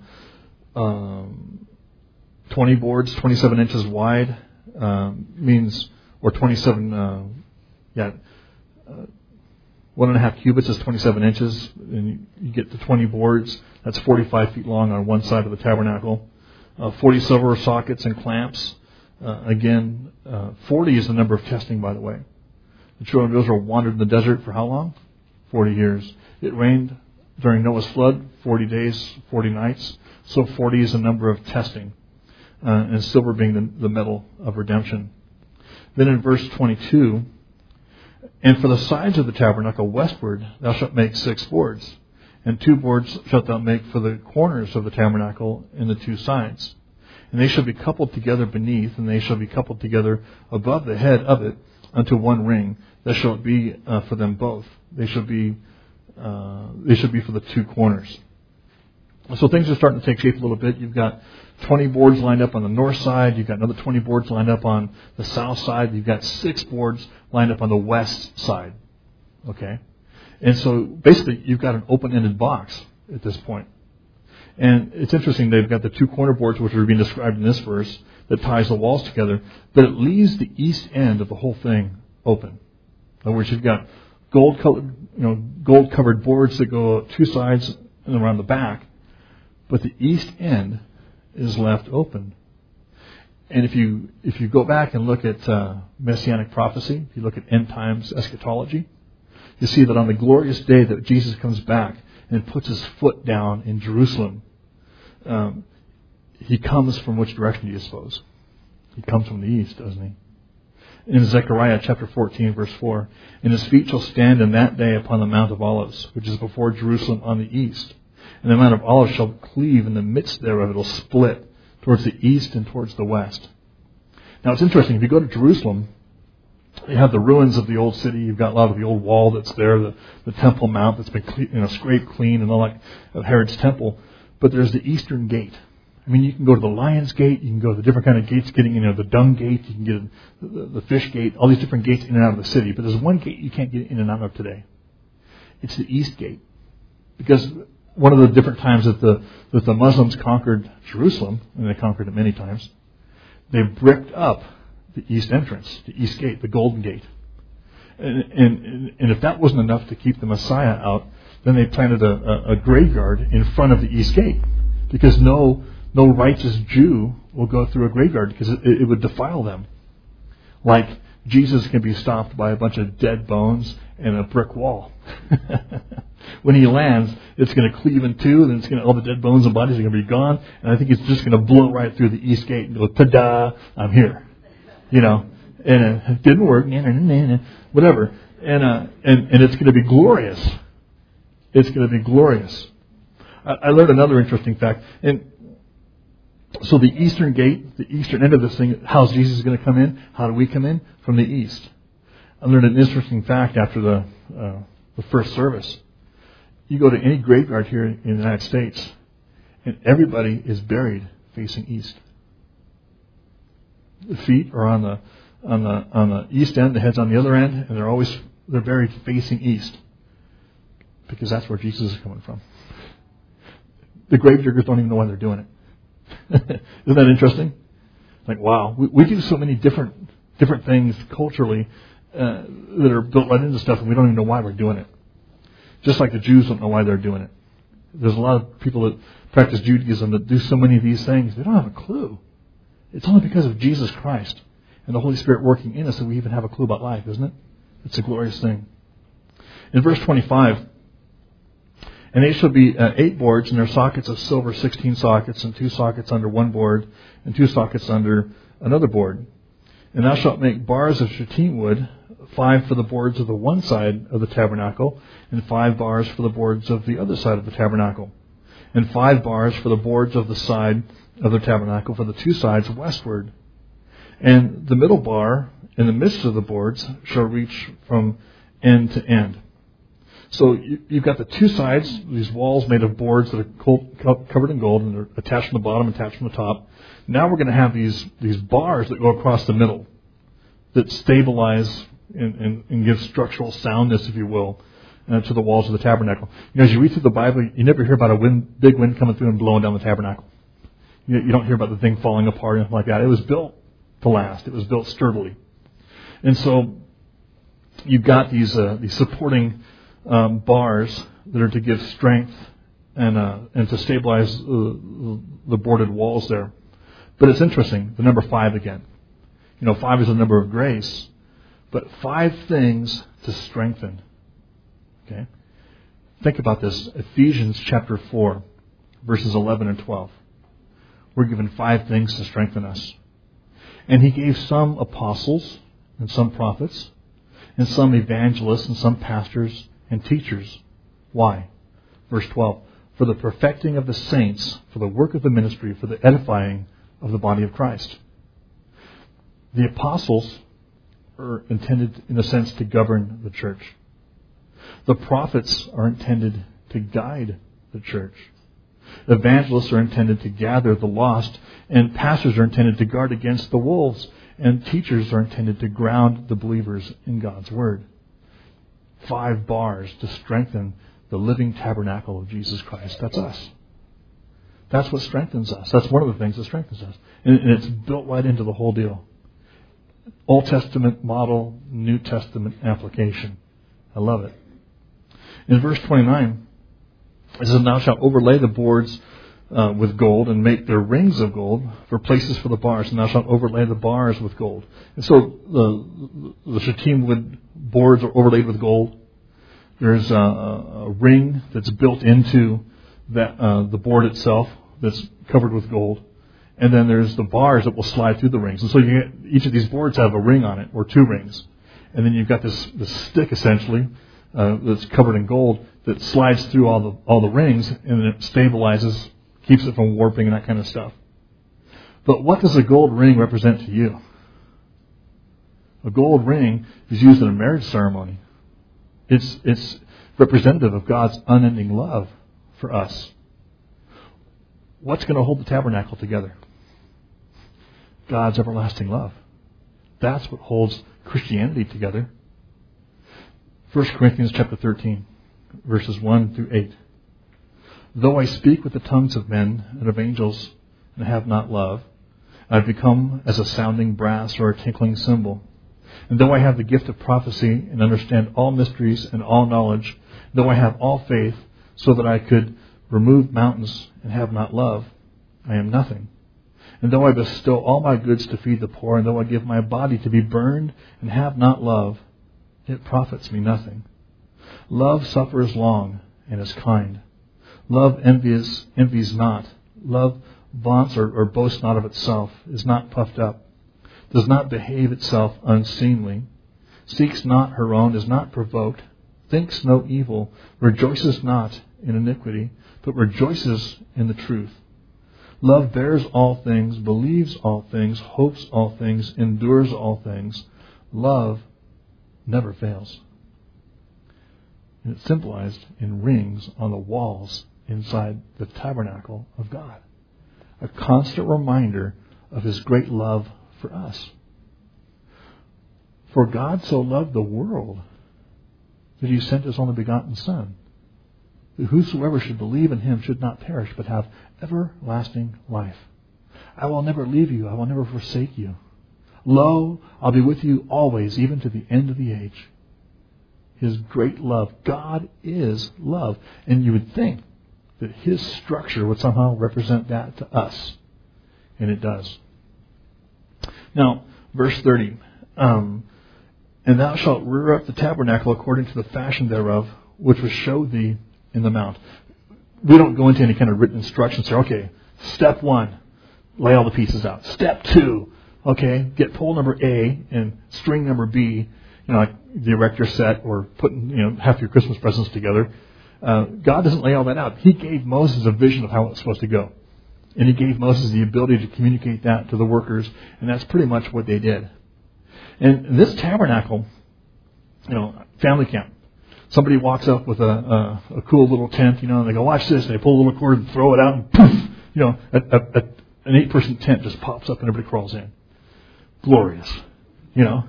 um, twenty boards, twenty-seven inches wide, um, means, or twenty-seven, uh, yeah, uh, one and a half cubits is twenty-seven inches, and you, you get to twenty boards. That's forty-five feet long on one side of the tabernacle. Uh, forty silver sockets and clamps. Uh, again, uh, forty is the number of testing, by the way. The children of Israel wandered in the desert for how long? Forty years. It rained during Noah's flood, forty days, forty nights. So forty is the number of testing. Uh, and silver being the, the metal of redemption. Then in verse twenty-two, and for the sides of the tabernacle westward thou shalt make six boards, and two boards shalt thou make for the corners of the tabernacle in the two sides. And they shall be coupled together beneath, and they shall be coupled together above the head of it unto one ring. That shall it be uh, for them both. They shall be uh, they shall be for the two corners. So things are starting to take shape a little bit. You've got twenty boards lined up on the north side. You've got another twenty boards lined up on the south side. You've got six boards lined up on the west side. Okay? And so basically you've got an open-ended box at this point. And it's interesting, they've got the two corner boards, which are being described in this verse, that ties the walls together, but it leaves the east end of the whole thing open. In other words, you've got gold colored, you know, gold covered boards that go two sides and around the back, but the east end is left open. And if you if you go back and look at uh, messianic prophecy, if you look at end times eschatology, you see that on the glorious day that Jesus comes back and puts his foot down in Jerusalem, um, he comes from which direction do you suppose? He comes from the east, doesn't he? In Zechariah chapter fourteen, verse four, and his feet shall stand in that day upon the Mount of Olives, which is before Jerusalem on the east. And the Mount of Olives shall cleave in the midst thereof, it will split towards the east and towards the west. Now it's interesting, if you go to Jerusalem, you have the ruins of the old city, you've got a lot of the old wall that's there, the, the Temple Mount that's been cle- you know, scraped clean and all that of Herod's temple, but there's the eastern gate. I mean, you can go to the Lion's Gate, you can go to the different kind of gates, getting, you know, the Dung Gate, you can get the, the Fish Gate, all these different gates in and out of the city, but there's one gate you can't get in and out of today. It's the East Gate. Because one of the different times that the that the Muslims conquered Jerusalem, and they conquered it many times, they bricked up the east entrance, the East Gate, the Golden Gate. And, and, and if that wasn't enough to keep the Messiah out, then they planted a, a, a graveyard in front of the East Gate. Because no no righteous Jew will go through a graveyard because it, it would defile them. Like Jesus can be stopped by a bunch of dead bones and a brick wall. When he lands, it's going to cleave in two, and it's going to, all the dead bones and bodies are going to be gone, and I think it's just going to blow right through the East Gate and go, ta-da, I'm here. You know, and uh, it didn't work, whatever. And, uh, and, and it's going to be glorious. It's going to be glorious. I, I learned another interesting fact. And so the eastern gate, the eastern end of this thing, how's Jesus going to come in? How do we come in? From the east. I learned an interesting fact after the uh, the first service. You go to any graveyard here in the United States, and everybody is buried facing east. The feet are on the on the on the east end, the head's on the other end, and they're always they're buried facing east, because that's where Jesus is coming from. The gravediggers don't even know why they're doing it. Isn't that interesting? Like, wow, we, we do so many different different things culturally uh, that are built right into stuff, and we don't even know why we're doing it. Just like the Jews don't know why they're doing it. There's a lot of people that practice Judaism that do so many of these things. They don't have a clue. It's only because of Jesus Christ and the Holy Spirit working in us that we even have a clue about life, isn't it? It's a glorious thing. In verse twenty-five, and they shall be uh, eight boards, and their sockets of silver, sixteen sockets, and two sockets under one board, and two sockets under another board. And thou shalt make bars of shittim wood, five for the boards of the one side of the tabernacle, and five bars for the boards of the other side of the tabernacle, and five bars for the boards of the side of the tabernacle for the two sides westward. And the middle bar in the midst of the boards shall reach from end to end. So you've got the two sides, these walls made of boards that are covered in gold, and they're attached from the bottom, attached from the top. Now we're going to have these these bars that go across the middle that stabilize and, and, and give structural soundness, if you will, uh, to the walls of the tabernacle. You know, as you read through the Bible, you never hear about a wind, big wind coming through and blowing down the tabernacle. You, you don't hear about the thing falling apart or anything like that. It was built to last. It was built sturdily. And so you've got these uh, these supporting um, bars that are to give strength and uh, and to stabilize uh, the boarded walls there. But it's interesting, the number five again. You know, five is the number of grace, but five things to strengthen. Okay? Think about this. Ephesians chapter four, verses eleven and twelve. We're given five things to strengthen us. And he gave some apostles, and some prophets, and some evangelists, and some pastors and teachers. Why? Verse twelve. For the perfecting of the saints, for the work of the ministry, for the edifying of the body of Christ. The apostles are intended, in a sense, to govern the church. The prophets are intended to guide the church. Evangelists are intended to gather the lost, and pastors are intended to guard against the wolves, and teachers are intended to ground the believers in God's Word. Five bars to strengthen the living tabernacle of Jesus Christ. That's us. That's what strengthens us. That's one of the things that strengthens us. And, and it's built right into the whole deal. Old Testament model, New Testament application. I love it. In verse twenty-nine, it says, "Thou shalt overlay the boards uh, with gold, and make their rings of gold for places for the bars, and thou shalt overlay the bars with gold." And so the, the Shittim wood boards are overlaid with gold. There's a, a ring that's built into that uh, the board itself that's covered with gold. And then there's the bars that will slide through the rings. And so you get, each of these boards have a ring on it, or two rings. And then you've got this, this stick, essentially, uh, that's covered in gold that slides through all the all the rings, and then it stabilizes, keeps it from warping and that kind of stuff. But what does a gold ring represent to you? A gold ring is used in a marriage ceremony. It's it's representative of God's unending love for us. What's going to hold the tabernacle together? God's everlasting love. That's what holds Christianity together. First Corinthians chapter thirteen, verses one through eight. "Though I speak with the tongues of men and of angels and have not love, I have become as a sounding brass or a tinkling cymbal. And though I have the gift of prophecy and understand all mysteries and all knowledge, though I have all faith so that I could remove mountains and have not love, I am nothing. And though I bestow all my goods to feed the poor, and though I give my body to be burned and have not love, it profits me nothing. Love suffers long and is kind. Love envies, envies not. Love vaunts or, or boasts not of itself, is not puffed up, does not behave itself unseemly, seeks not her own, is not provoked, thinks no evil, rejoices not in iniquity, but rejoices in the truth. Love bears all things, believes all things, hopes all things, endures all things. Love never fails." And it's symbolized in rings on the walls inside the tabernacle of God. A constant reminder of His great love for us. "For God so loved the world that He sent His only begotten Son, that whosoever should believe in Him should not perish, but have everlasting life. I will never leave you. I will never forsake you. Lo, I'll be with you always, even to the end of the age." His great love. God is love. And you would think that His structure would somehow represent that to us. And it does. Now, verse thirty. Um, "And thou shalt rear up the tabernacle according to the fashion thereof, which was showed thee in the mount." We don't go into any kind of written instructions. Say, okay, step one, lay all the pieces out. Step two, okay, get pole number A and string number B, you know, like the erector set or putting, you know, half your Christmas presents together. Uh, God doesn't lay all that out. He gave Moses a vision of how it's supposed to go. And He gave Moses the ability to communicate that to the workers, and that's pretty much what they did. And this tabernacle, you know, family camp. Somebody walks up with a, a, a cool little tent, you know, and they go, "Watch this," and they pull a little cord and throw it out, and poof, you know, a, a, a, an eight-person tent just pops up and everybody crawls in. Glorious, you know.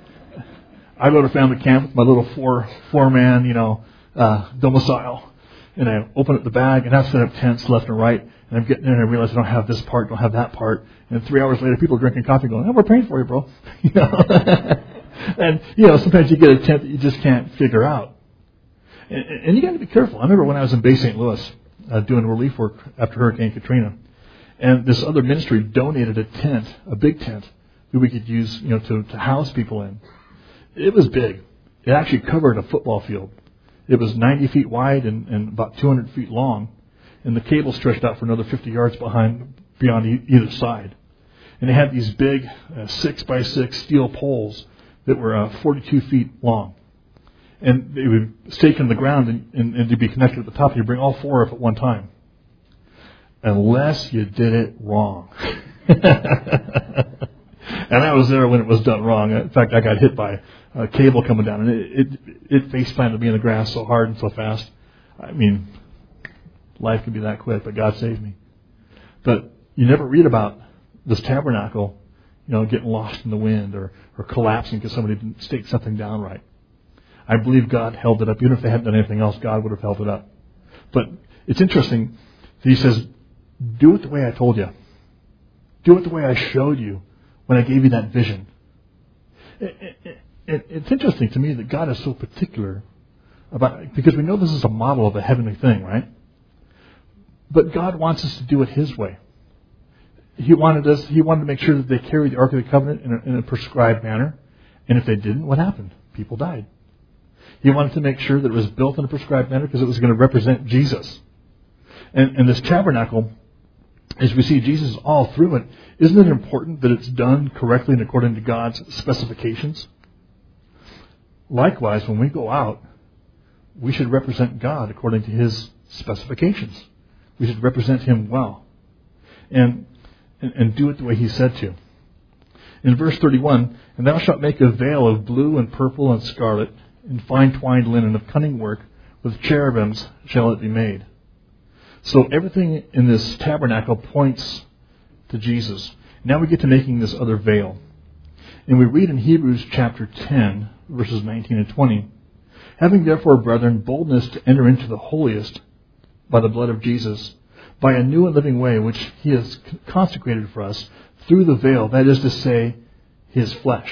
I go to family camp with my little four four man, you know, uh, domicile, and I open up the bag and I've set up tents left and right, and I'm getting in and I realize I don't have this part, don't have that part, and three hours later, people are drinking coffee, going, "Oh, we're praying for you, bro," you know. And you know, sometimes you get a tent that you just can't figure out. And, and you got to be careful. I remember when I was in Bay Saint Louis uh, doing relief work after Hurricane Katrina, and this other ministry donated a tent, a big tent, that we could use, you know, to, to house people in. It was big. It actually covered a football field. It was ninety feet wide and, and about two hundred feet long, and the cable stretched out for another fifty yards behind, beyond e- either side. And they had these big uh, six by six steel poles that were uh, forty-two feet long. And they would stake in the ground and, and, and to be connected at the top. You bring all four up at one time. Unless you did it wrong. And I was there when it was done wrong. In fact, I got hit by a cable coming down, and it it, it face planted me in the grass so hard and so fast. I mean, life can be that quick, but God saved me. But you never read about this tabernacle, you know, getting lost in the wind or, or collapsing because somebody didn't stake something down right. I believe God held it up. Even if they hadn't done anything else, God would have held it up. But it's interesting. He says, do it the way I told you. Do it the way I showed you when I gave you that vision. It, it, it, it's interesting to me that God is so particular about, because we know this is a model of a heavenly thing, right? But God wants us to do it His way. He wanted us. He wanted to make sure that they carried the Ark of the Covenant in a, in a prescribed manner. And if they didn't, what happened? People died. He wanted to make sure that it was built in a prescribed manner because it was going to represent Jesus. And, and this tabernacle, as we see Jesus all through it, isn't it important that it's done correctly and according to God's specifications? Likewise, when we go out, we should represent God according to His specifications. We should represent Him well. And, and, and do it the way He said to. In verse thirty-one, and thou shalt make a veil of blue and purple and scarlet, and fine twined linen of cunning work, with cherubims shall it be made. So everything in this tabernacle points to Jesus. Now we get to making this other veil. And we read in Hebrews chapter ten, verses nineteen and twenty, having therefore, brethren, boldness to enter into the holiest by the blood of Jesus, by a new and living way which He has consecrated for us through the veil, that is to say, His flesh.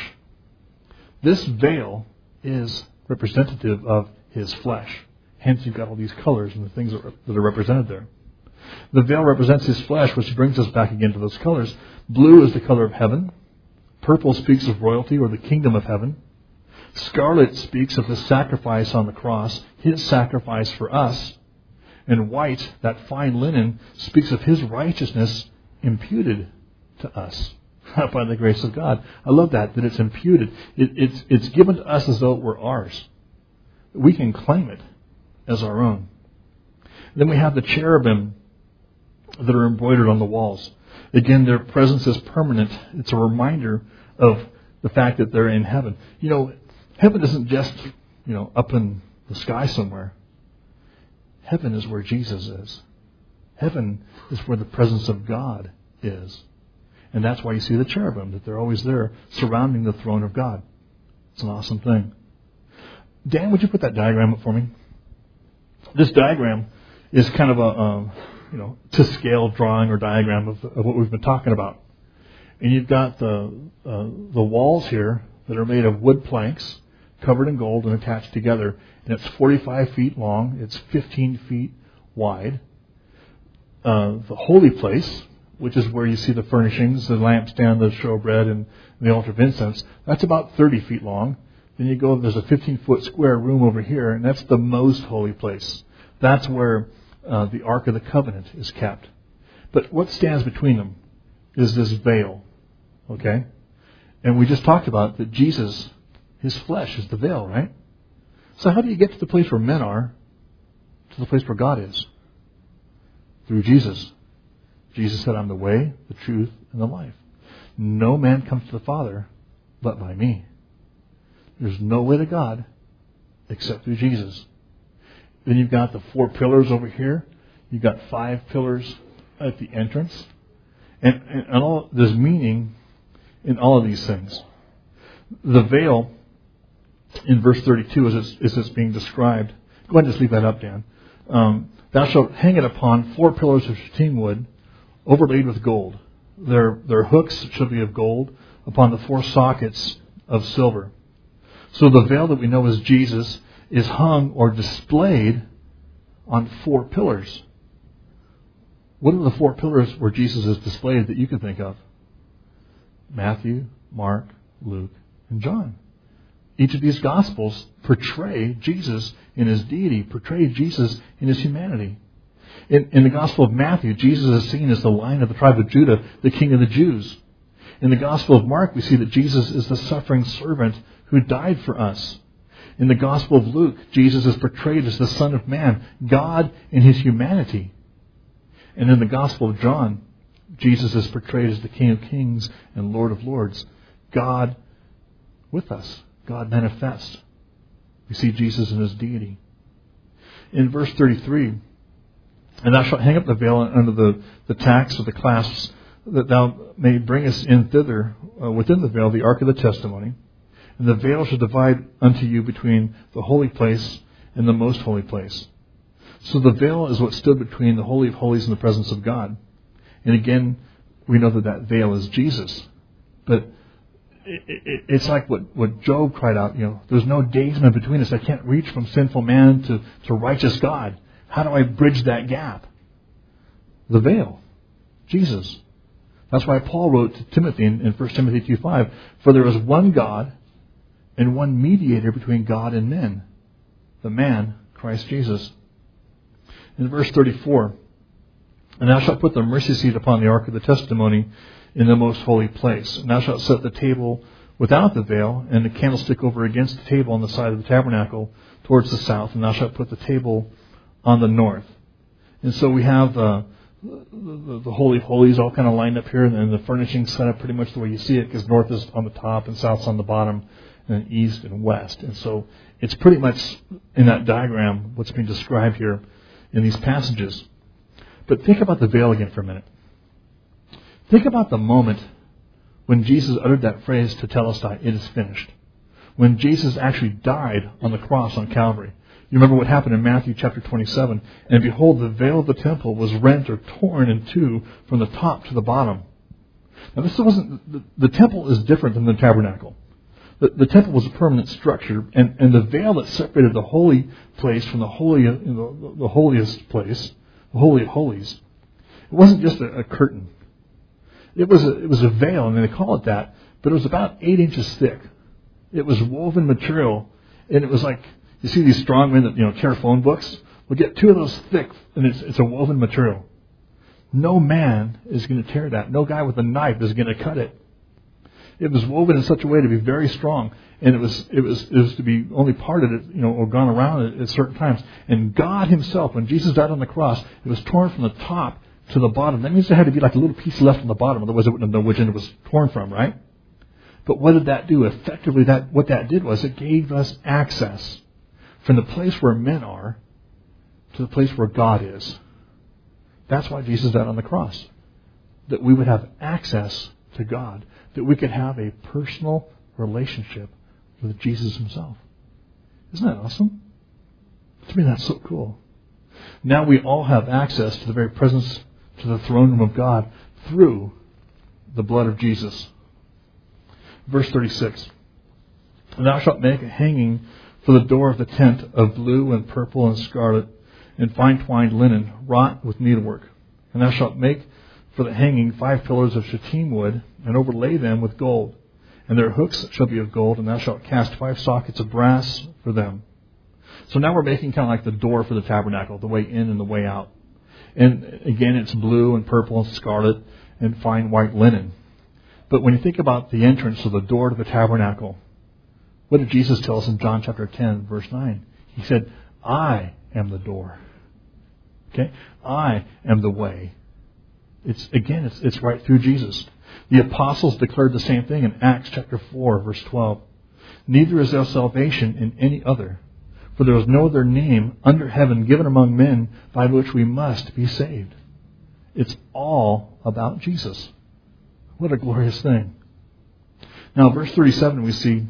This veil is representative of His flesh. Hence you've got all these colors and the things that are represented there. The veil represents His flesh, which brings us back again to those colors. Blue is the color of heaven. Purple speaks of royalty or the kingdom of heaven. Scarlet speaks of the sacrifice on the cross, His sacrifice for us. And white, that fine linen, speaks of His righteousness imputed to us by the grace of God. I love that, that it's imputed. It, it's, it's given to us as though it were ours. We can claim it as our own. Then we have the cherubim that are embroidered on the walls. Again, their presence is permanent. It's a reminder of the fact that they're in heaven. You know, heaven isn't just, you know, up in the sky somewhere. Heaven is where Jesus is. Heaven is where the presence of God is. And that's why you see the cherubim, that they're always there surrounding the throne of God. It's an awesome thing. Dan, would you put that diagram up for me? This diagram is kind of a, um, you know, to scale drawing or diagram of, of what we've been talking about. And you've got the uh, the walls here that are made of wood planks covered in gold and attached together. And it's forty-five feet long. It's fifteen feet wide. Uh, the holy place, which is where you see the furnishings, the lampstand, the showbread, and the altar of incense, that's about thirty feet long. Then you go, there's a fifteen-foot square room over here, and that's the most holy place. That's where uh, the Ark of the Covenant is kept. But what stands between them is this veil, okay? And we just talked about that Jesus, His flesh is the veil, right? So how do you get to the place where men are, to the place where God is? Through Jesus. Jesus said, I'm the way, the truth, and the life. No man comes to the Father but by me. There's no way to God except through Jesus. Then you've got the four pillars over here. You've got five pillars at the entrance. And, and, and all there's meaning in all of these things. The veil in verse thirty-two, as it's, as it's being described, go ahead and just leave that up, Dan. Um, Thou shalt hang it upon four pillars of shittim wood, overlaid with gold. Their, their hooks shall be of gold, upon the four sockets of silver. So the veil that we know as Jesus is hung or displayed on four pillars. What are the four pillars where Jesus is displayed that you can think of? Matthew, Mark, Luke, and John. Each of these Gospels portray Jesus in His deity, portray Jesus in His humanity. In, in the Gospel of Matthew, Jesus is seen as the Lion of the tribe of Judah, the King of the Jews. In the Gospel of Mark, we see that Jesus is the suffering servant who died for us. In the Gospel of Luke, Jesus is portrayed as the Son of Man, God in His humanity. And in the Gospel of John, Jesus is portrayed as the King of Kings and Lord of Lords, God with us, God manifest. We see Jesus in His deity. In verse thirty-three, and thou shalt hang up the veil under the, the tacks of the clasps, that thou may bring us in thither, uh, within the veil, the ark of the testimony. And the veil shall divide unto you between the holy place and the most holy place. So the veil is what stood between the Holy of Holies and the presence of God. And again, we know that that veil is Jesus. But it, it, it's like what, what Job cried out, you know, there's no daysman between us. I can't reach from sinful man to, to righteous God. How do I bridge that gap? The veil. Jesus. That's why Paul wrote to Timothy in, in First Timothy two five, for there is one God and one mediator between God and men, the man, Christ Jesus. In verse thirty-four, and thou shalt put the mercy seat upon the ark of the testimony in the most holy place. And thou shalt set the table without the veil, and the candlestick over against the table on the side of the tabernacle towards the south, and thou shalt put the table on the north. And so we have uh, the, the Holy of Holies all kind of lined up here, and the furnishing set up pretty much the way you see it, because north is on the top and south's on the bottom, and east and west. And so it's pretty much in that diagram what's being described here in these passages. But think about the veil again for a minute. Think about the moment when Jesus uttered that phrase to Telestai, it is finished. When Jesus actually died on the cross on Calvary. You remember what happened in Matthew chapter twenty-seven. And behold, the veil of the temple was rent or torn in two from the top to the bottom. Now this wasn't, the, the temple is different than the tabernacle. The, the temple was a permanent structure, and, and the veil that separated the holy place from the holy, you know, the holiest place, the Holy of Holies, it wasn't just a, a curtain. It was a, it was a veil, and they call it that, but it was about eight inches thick. It was woven material, and it was like, you see these strong men that, you know, tear phone books? Well, get two of those thick, and it's, it's a woven material. No man is going to tear that. No guy with a knife is going to cut it. It was woven in such a way to be very strong, and it was it was it was to be only parted, you know, or gone around at, at certain times. And God Himself, when Jesus died on the cross, it was torn from the top to the bottom. That means there had to be like a little piece left on the bottom, otherwise it wouldn't know which end it was torn from, right? But what did that do? Effectively, that what that did was it gave us access from the place where men are to the place where God is. That's why Jesus died on the cross, that we would have access to God, that we could have a personal relationship with Jesus Himself. Isn't that awesome? To me, that's so cool. Now we all have access to the very presence, to the throne room of God through the blood of Jesus. Verse thirty-six. And thou shalt make a hanging for the door of the tent of blue and purple and scarlet and fine twined linen, wrought with needlework. And thou shalt make for the hanging five pillars of shittim wood, and overlay them with gold. And their hooks shall be of gold, and thou shalt cast five sockets of brass for them. So now we're making kind of like the door for the tabernacle, the way in and the way out. And again, it's blue and purple and scarlet and fine white linen. But when you think about the entrance of the door to the tabernacle, what did Jesus tell us in John chapter ten, verse nine? He said, I am the door. Okay? I am the way. It's again, it's, it's right through Jesus. The apostles declared the same thing in Acts chapter four, verse twelve. Neither is there salvation in any other, for there is no other name under heaven given among men by which we must be saved. It's all about Jesus. What a glorious thing. Now, verse thirty-seven, we see,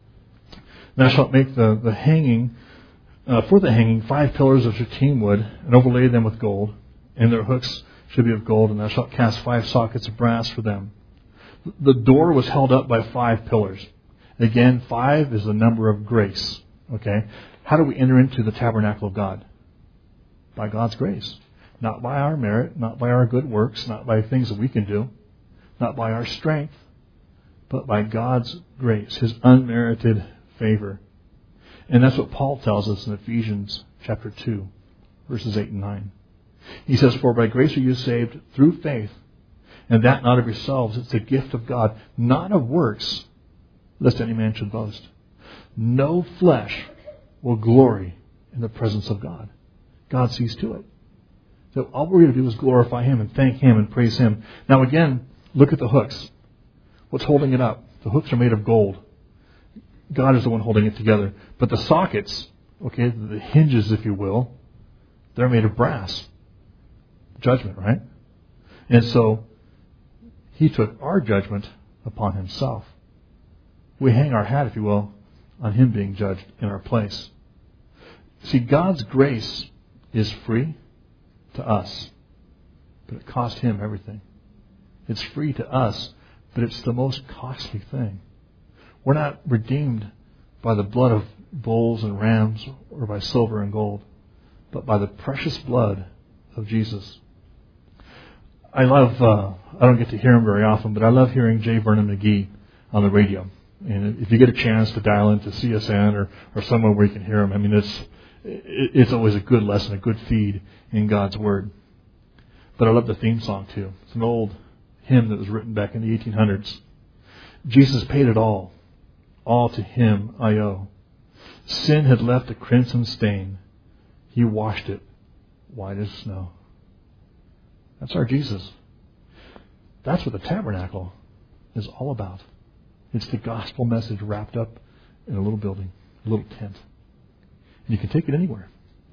thou shalt make the, the hanging, uh, for the hanging, five pillars of shittim wood, and overlay them with gold, and their hooks should be of gold, and thou shalt cast five sockets of brass for them. The door was held up by five pillars. Again, five is the number of grace. Okay? How do we enter into the tabernacle of God? By God's grace. Not by our merit, not by our good works, not by things that we can do, not by our strength, but by God's grace, His unmerited favor. And that's what Paul tells us in Ephesians chapter two, verses eight and nine. He says, for by grace are you saved through faith, and that not of yourselves. It's a gift of God, not of works, lest any man should boast. No flesh will glory in the presence of God. God sees to it. So all we're going to do is glorify Him and thank Him and praise Him. Now again, look at the hooks. What's holding it up? The hooks are made of gold. God is the one holding it together. But the sockets, okay, the hinges, if you will, they're made of brass. Judgment, right? And so He took our judgment upon Himself. We hang our hat, if you will, on Him being judged in our place. See, God's grace is free to us, but it cost him everything. It's free to us, but it's the most costly thing. We're not redeemed by the blood of bulls and rams or by silver and gold, but by the precious blood of Jesus. I love, uh, I don't get to hear him very often, but I love hearing J. Vernon McGee on the radio. And if you get a chance to dial into C S N or, or somewhere where you can hear him, I mean, it's, it's always a good lesson, a good feed in God's Word. But I love the theme song too. It's an old hymn that was written back in the eighteen hundreds. Jesus paid it all. All to him I owe. Sin had left a crimson stain. He washed it white as snow. That's our Jesus. That's what the tabernacle is all about. It's the gospel message wrapped up in a little building, a little tent. And you can take it anywhere.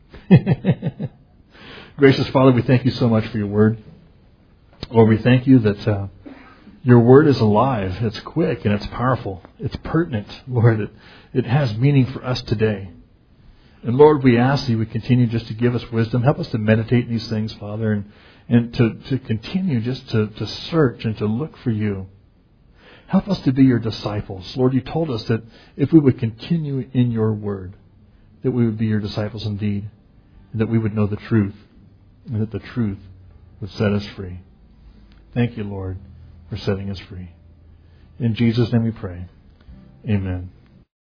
Gracious Father, we thank you so much for your word. Lord, we thank you that uh, your word is alive. It's quick and it's powerful. It's pertinent, Lord. It, it has meaning for us today. And Lord, we ask that you would continue just to give us wisdom. Help us to meditate in these things, Father, and, and to, to continue just to, to search and to look for you. Help us to be your disciples. Lord, you told us that if we would continue in your word, that we would be your disciples indeed, and that we would know the truth, and that the truth would set us free. Thank you, Lord, for setting us free. In Jesus' name we pray. Amen.